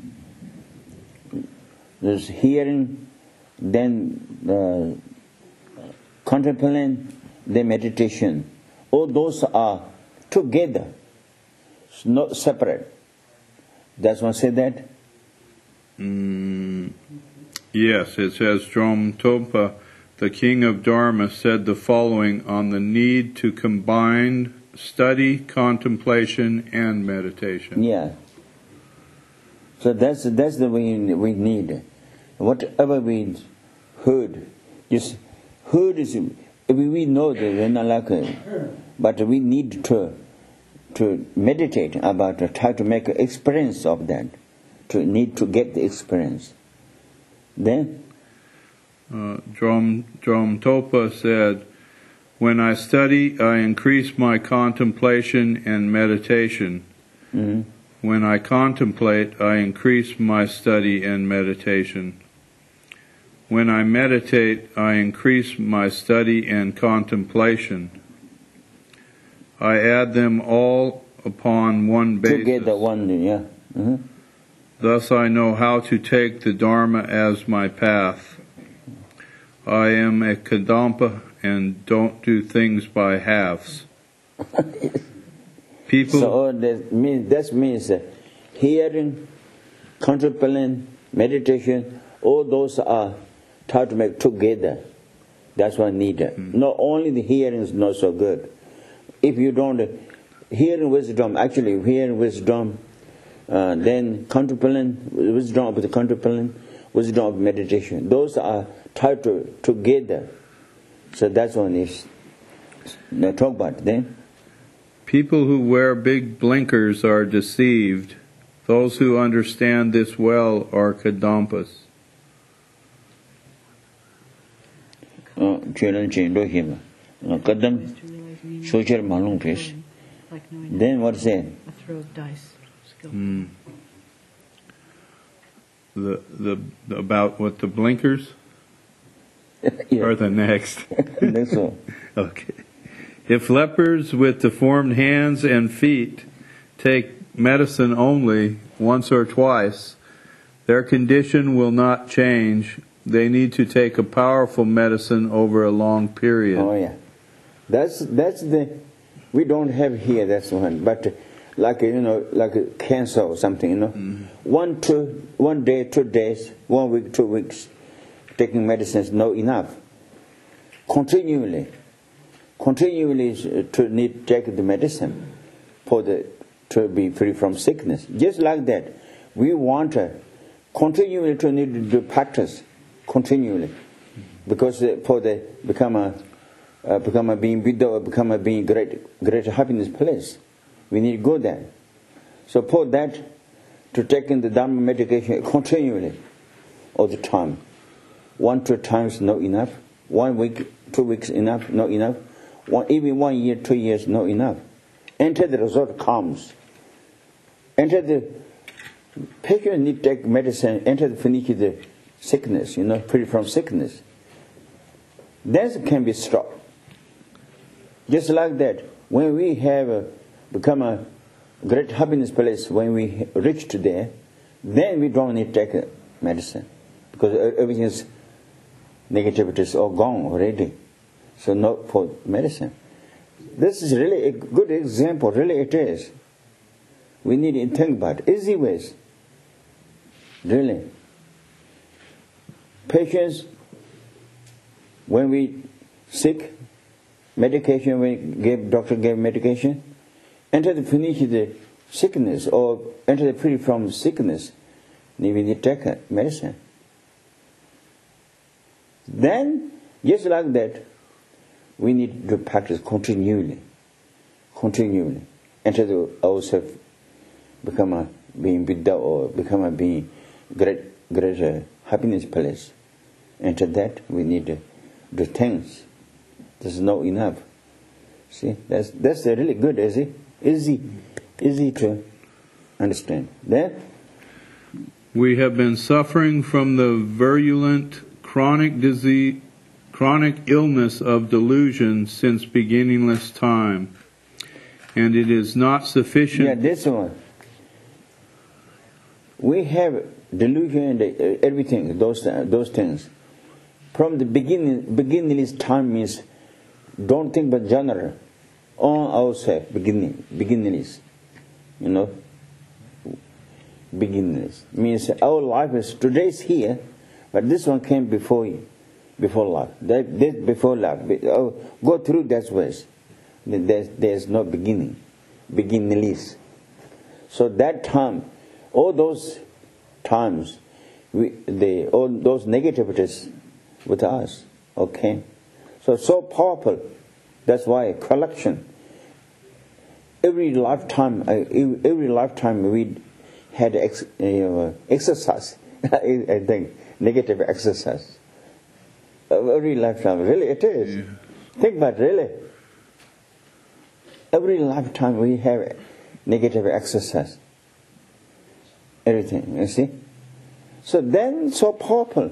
There's hearing, then contemplating, then meditation. All those are together, it's not separate. Does one say that? Yes, it says Droma Tolpa, the king of Dharma, said the following on the need to combine study, contemplation, and meditation. Yeah. So that's the way we need. Whatever we heard, just heard is, we know that we're not like it, but we need to meditate about it, try to make an experience of that, need to get the experience. Then Droma Tolpa said, when I study, I increase my contemplation and meditation. Mm-hmm. When I contemplate, I increase my study and meditation. When I meditate, I increase my study and contemplation. I add them all upon one basis. Together, one, yeah. Mm-hmm. Thus I know how to take the Dharma as my path. I am a Kadampa and don't do things by halves. People. So that means hearing, contemplating, meditation, all those are try to make together. That's what needed. Not only the hearing is not so good. If you don't hearing wisdom, then contemplation, wisdom of the contemplation, wisdom of meditation. Those are tied together. So that's one is talk about then. People who wear big blinkers are deceived. Those who understand this well are Kadampas. Then what's that? A throw of dice. The about what, the blinkers? Yeah. Or the next? Next one. Okay. If lepers with deformed hands and feet take medicine only once or twice, their condition will not change. They need to take a powerful medicine over a long period. Oh yeah, that's the we don't have here. That's one, but like like cancer or something. 1 day, 2 days, 1 week, 2 weeks, taking medicines not enough. Continually to need to take the medicine to be free from sickness. Just like that, we want continually to need to do practice continually, because for the become a being Buddha, become a being great happiness place, we need to go there. So for that, to take in the Dharma medication continually all the time. 1-2 times not enough. 1 week, 2 weeks enough, not enough. Even 1 year, 2 years, not enough. Until the result comes. Until the patient need to take medicine, until the finish the sickness, free from sickness. Then can be stopped. Just like that, when we have become a great happiness place, when we reach to there, then we don't need to take medicine, because everything is negativity is all gone already. So not for medicine. This is really a good example. Really, it is. We need to think about easy ways. Really. Patients, when we sick, medication, doctor gave medication, until they finish the sickness or until they free from sickness, we need to take medicine. Then, just like that, we need to practice continually, until ourselves become a being Buddha or become a being great happiness place. Until that, we need to do things. This is not enough. See, that's really good, is it? Easy to understand. Then we have been suffering from the virulent chronic disease, chronic illness of delusion since beginningless time, and it is not sufficient. Yeah, this one. We have delusion and everything, those things. From the beginningless time means don't think but general. On ourselves, beginningless. Beginningless. Means our life is, today's here, but this one came before you. Before life. Before life. Go through that ways. There's no beginning. Beginningless. So that time, all those times, all those negativities with us, okay? So powerful. That's why collection. Every lifetime we had exercise. I think negative exercise. Every lifetime, really it is. Yeah. Think about it, really. Every lifetime we have negative exercise. Everything, you see. So then, so powerful.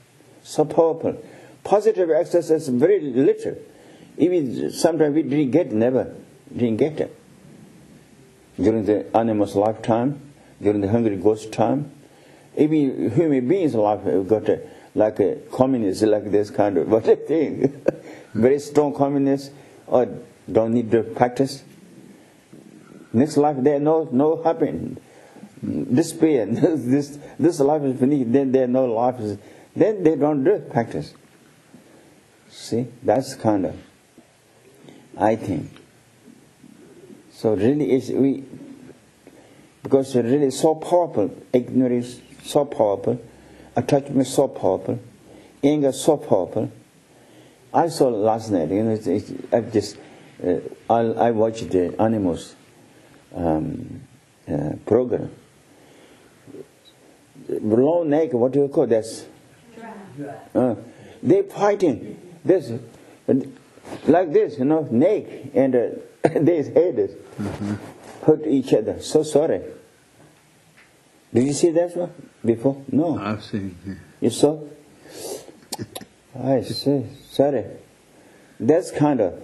Positive exercise, very little. Even sometimes we never didn't get it. During the animal's lifetime, during the hungry ghost time, even human beings' life got like a communist, like this kind of what a thing. Very strong communist, or don't need to practice. Next life there no happen. Despair. This life is finished. Then there no life. Then they don't do practice. See, that's kind of, I think. So really, because it's really so powerful. Ignorance so powerful, attachment so powerful, anger so powerful. I saw last night, I watched the animals program. Long neck, what do you call that? They fighting this, like this, neck and this head hurt each other. So sorry. Did you see that one before? No. I've seen it. You saw? I see. Sorry. That's kind of.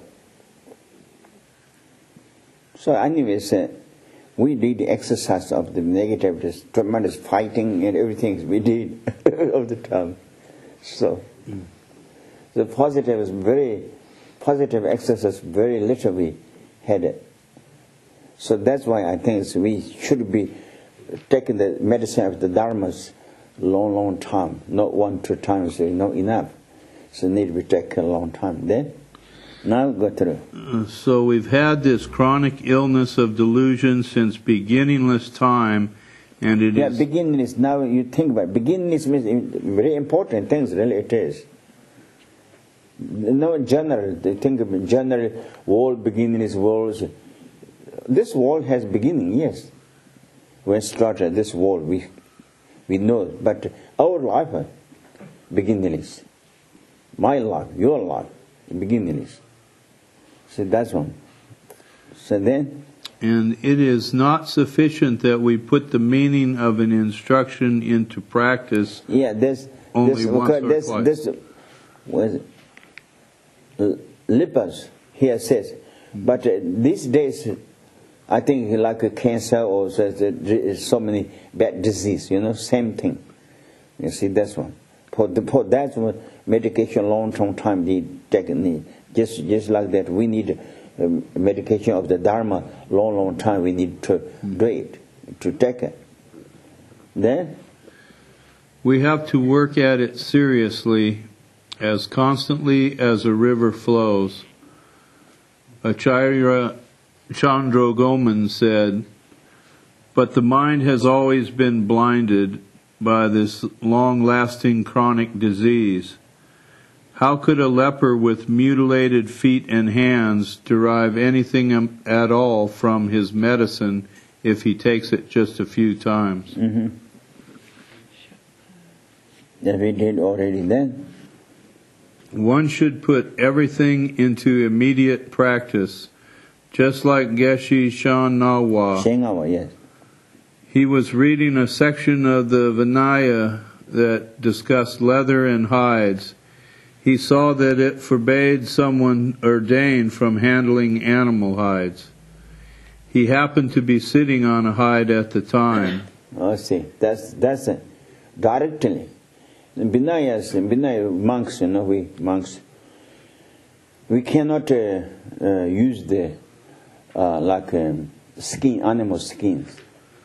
So anyways, we did the exercise of the negative, this tremendous fighting and everything we did all the time. So the positive is very positive exercise. Very little we had it. So that's why I think we should be taking the medicine of the dharmas long time, not 1-2 times, not enough. So need to be taken a long time. Then, now go through. So we've had this chronic illness of delusion since beginningless time, and it is... beginningless. Now you think about it. Beginningless means very important things, really it is. No general, they think of general world, beginningless worlds. This world has beginning, yes. When started this world, we know, but our life, beginningless. My life, your life, beginningless. So that's one. So then, and it is not sufficient that we put the meaning of an instruction into practice. Yeah, this only once or twice. Lippers here says, but these days, I think like a cancer or so many bad disease, same thing. You see, that's one. For that one, medication long time need taken. Just like that, we need medication of the Dharma long time. We need to do it, to take it. Then we have to work at it seriously, as constantly as a river flows. Acharya Chandra said, but the mind has always been blinded by this long-lasting chronic disease. How could a leper with mutilated feet and hands derive anything at all from his medicine if he takes it just a few times? That we did already then. One should put everything into immediate practice, just like Geshe Shengawa. Shengawa, yes. He was reading a section of the Vinaya that discussed leather and hides. He saw that it forbade someone ordained from handling animal hides. He happened to be sitting on a hide at the time. Oh, see, that's it. Directly. Vinaya monks, we monks, we cannot use the skin, animal skins.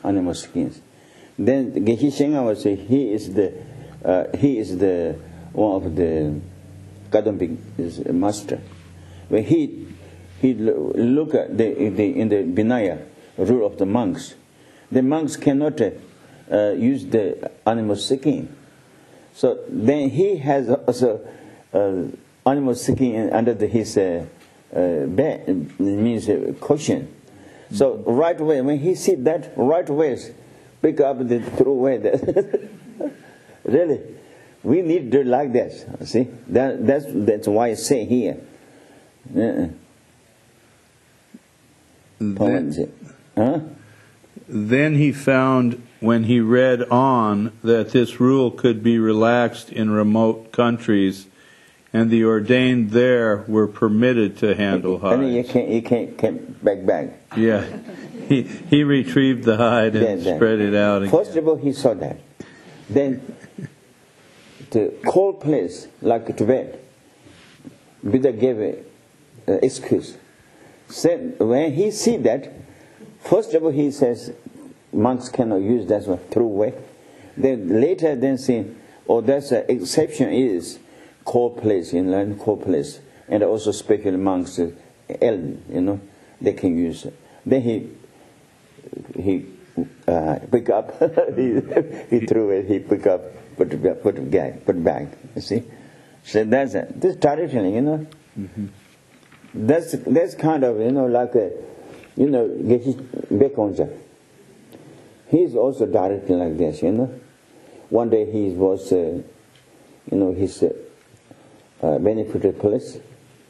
Then Geshe Shengawa say he is the one of the Kadampa master. When he look at in the Vinaya rule of the monks cannot use the animal skin. So then he has also animal skin under his bed, means cushion. So right away, when he see that, right away, pick up the throw away that. Really, we need to do like this. See, that's why I say here. Then he found, when he read on, that this rule could be relaxed in remote countries, and the ordained there were permitted to handle hides. And you can't back. Yeah, he retrieved the hide and spread it out again. First of all, he saw that. Then the cold place, like Tibet, Buddha gave an excuse. So when he see that, first of all, he says, monks cannot use that one, throw away. Then later, see, that's an exception is cold place, inland cold place, and also special monks, they can use it. Then he pick up. He threw it. He pick up, put back. You see, so that's it. This storytelling, you know. Mm-hmm. That's kind of, you know, like a, you know, Bekonja. He's also directing like this, you know. One day he was, you know, his benefited police.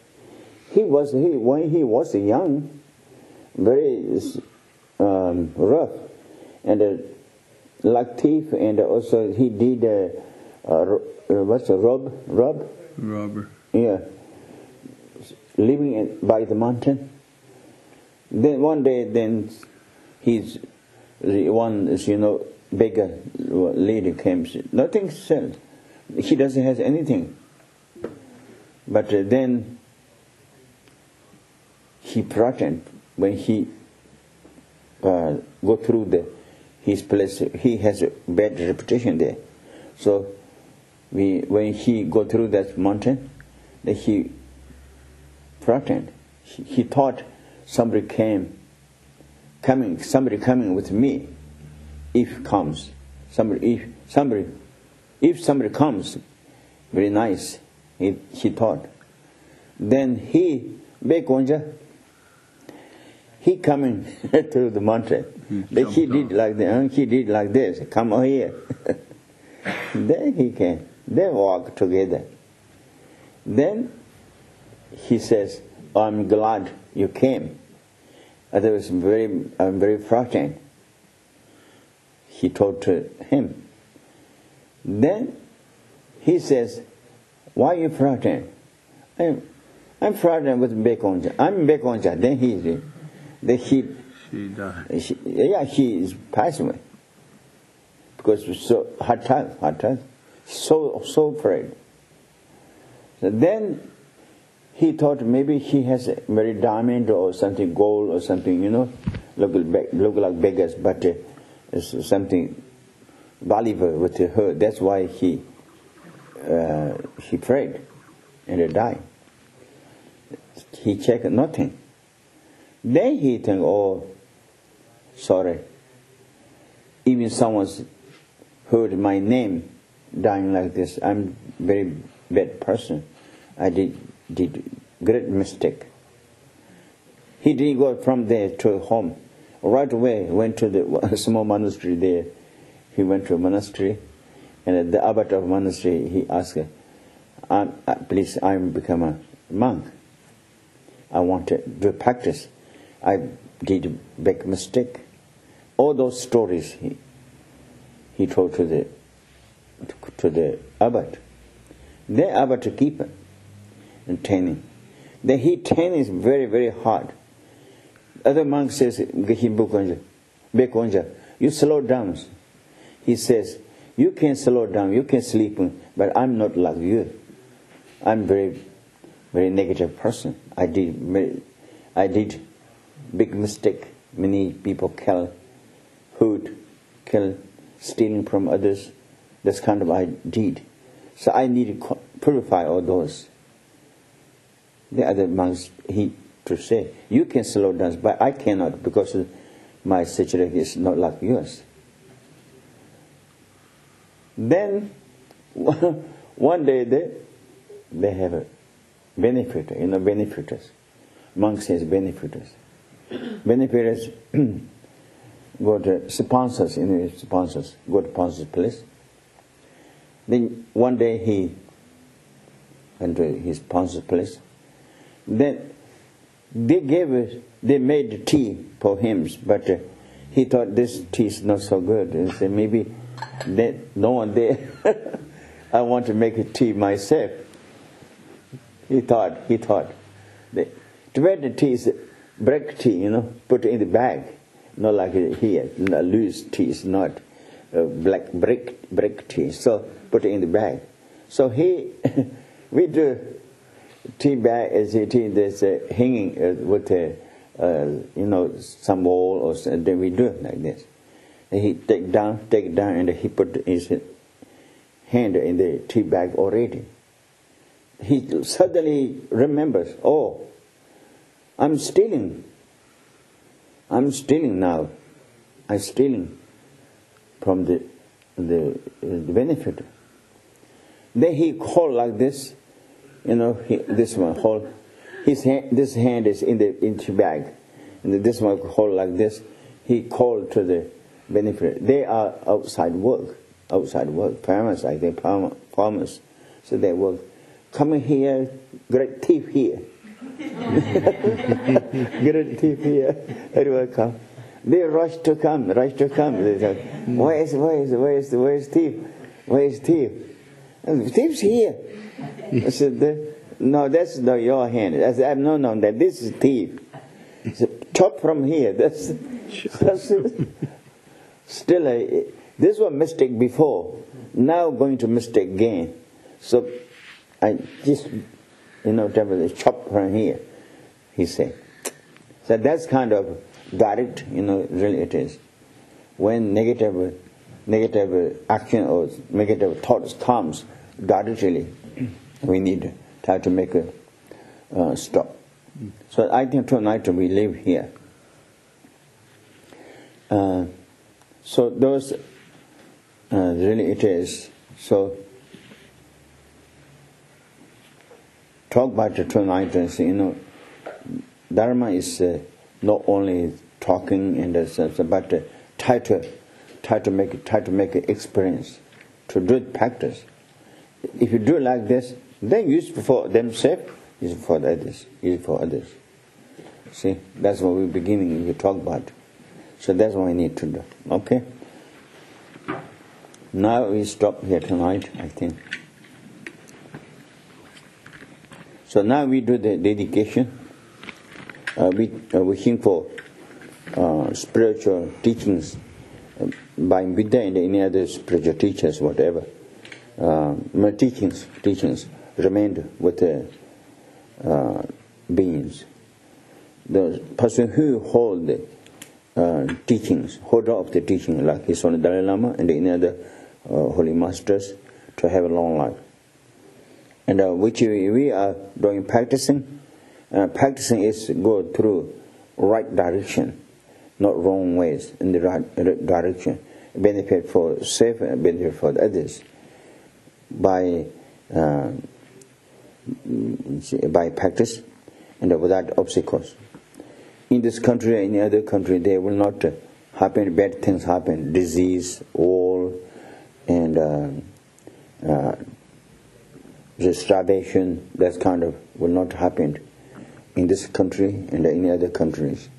When he was young, very rough, and like thief, and also he did what's a robber. Yeah, living by the mountain. Then one day, then he's the one, you know, beggar lady came. Nothing sell. He doesn't have anything. But then he threatened when he go through his place. He has a bad reputation there. So when he go through that mountain, then he threatened. He thought somebody coming with me. If somebody comes, very nice. He thought. Then Bekonja, he coming through the mountain. Then he did like that. He did like this. Come over here. Then he came. They walk together. Then he says, oh, I'm glad you came. Otherwise, I'm very frightened. He told to him. Then he says, why are you frightened? I'm frightened with Bekonja. I'm Bekonja. Then she died. He is passed away. Because it was so hard time. So afraid. So then he thought maybe he has a very diamond or something, gold or something, you know, look like beggars, but it's something valuable with her. That's why he prayed and died. He checked nothing. Then he think, oh, sorry. Even someone's heard my name dying like this. I'm very bad person. I did great mistake. He didn't go from there to home. Right away went to the small monastery there. He went to a monastery, and at the abbot of monastery he asked, please, I'm become a monk. I want to do practice. I did a big mistake. All those stories he told to the abbot. The abbot keep it and training. Then he trains very, very hard. Other monk says, Bekonja, you slow down. He says, you can slow down, you can sleep, but I'm not like you. I'm very, very negative person. I did big mistake. Many people kill, stealing from others. That's kind of I did. So I need to purify all those. The other monks, he to say, you can slow down, but I cannot because my situation is not like yours. Then one day they have a benefactor, benefactors. Monk says benefactors. Benefactors go to sponsors, sponsors, go to sponsors' place. Then one day he went to his sponsor's place. Then they made tea for him, but he thought this tea is not so good. He said, maybe no one there. I want to make a tea myself. He thought. To make the tea is black tea, put it in the bag. Not like here, loose tea is not black brick tea. So put it in the bag. So we do tea bag as a tea that's hanging with some wall or something. Then we do it like this. And he take it down, and he put his hand in the tea bag already. He suddenly remembers, oh, I'm stealing now. I'm stealing. from the benefit. Then he called like this, this one hold. This hand is in the bag, and this one hold like this. He called to the benefit. They are outside work. Farmers, I think, farmers. So they work. Come here, great thief here. Great thief here. Everyone come. They rush to come. They say, where is thief? Where is thief? Thief's here. I said, no, that's not your hand. I said, no, that this is thief. I said, chop from here. That's still this was mistake before. Now going to mistake again. So I just, chop from here, he said. So that's kind of direct, really it is. When negative action or negative thoughts comes directly, we need to try to make a stop. So I think tonight we live here. So those really it is. So talk about it tonight. Dharma is not only talking and but try to make an experience, to do it practice. If you do it like this, then use it for themselves, use it for others, See, that's what we're beginning to talk about. So that's what we need to do. Okay? Now we stop here tonight, I think. So now we do the dedication. We think for spiritual teachings by Buddha and any other spiritual teachers, whatever. My teachings remained with the beings. The person who hold the holder of the teaching, like His Holiness Dalai Lama and any other holy masters, to have a long life. And which we are doing practicing. Practicing is go through right direction, not wrong ways, in the right direction. Benefit for self and benefit for others. By practice and without obstacles. In this country or any other country, there will not happen, bad things happen, disease, war, and starvation, that kind of will not happen in this country and any other countries.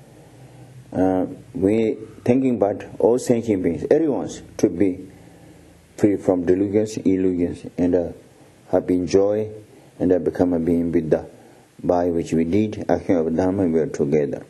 We thinking about all sentient beings, everyone to be free from delusions, illusions, and happy joy, and become a being Buddha, by which we did action of Dharma. We are together.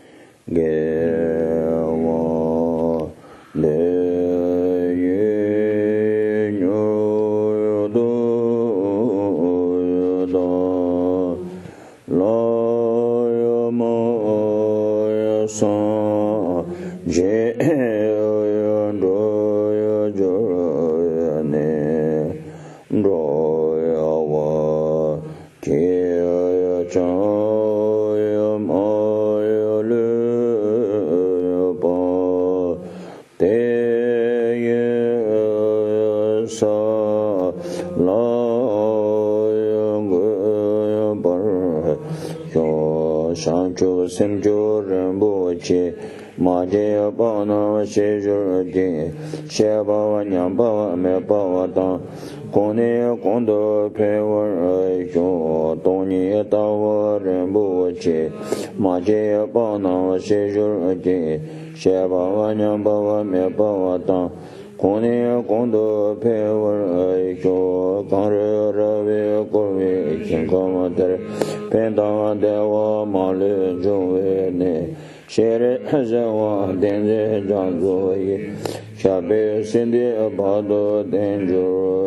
Semjo Ramboche, Maje Bana, Shejo, Sheba, Nyamba, Mepawata, Kone, Kondo, Pewa, Tony, Tawa, Ramboche, Maje Bana, Shejo, Sheba, Nyamba, Mepawata, Kone, Kondo, Pewa, Kare, Ravi, Kore, Kinkomater, Penta Dewa Male Joe Shere Jawa Denje Janjoy Shabe Sindi Abado Denjo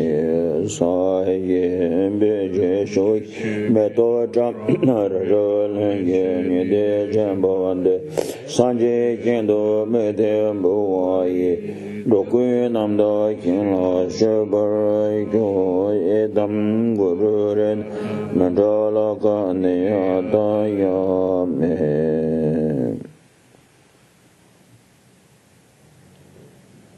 Saye Beje Shoy Meto Jam Narolenge Nide Jambawande Sanje Kendo Mede Mbuaye Doku Namda Kinla Shabarai Joy Edam Gururen Mandala Kaneyadaya Me.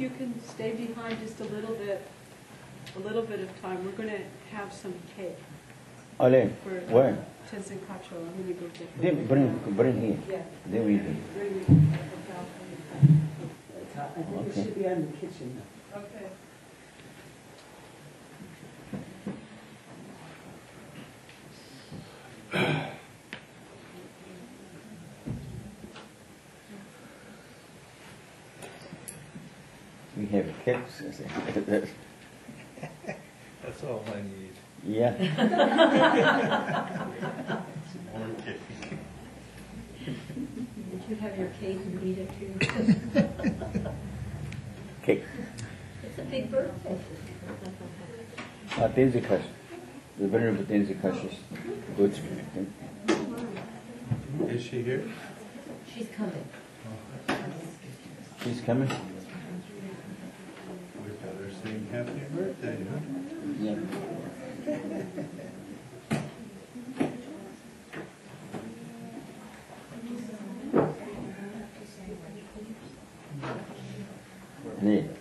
you can stay behind just a little bit of time, we're going to have some cake Ole, for where? Tensenkacho. I'm going to go get Then bring here. Yeah. Then we do. I think it should be on the kitchen. Okay. We have cakes. That's all I need. Yeah. More cake. Did you have your cake and eat it too? Cake. It's a big birthday. Tenzikash. The venerable Tenzikash is good. Is she here? She's coming. She's coming? We better sing happy birthday, huh? Yeah. Yeah.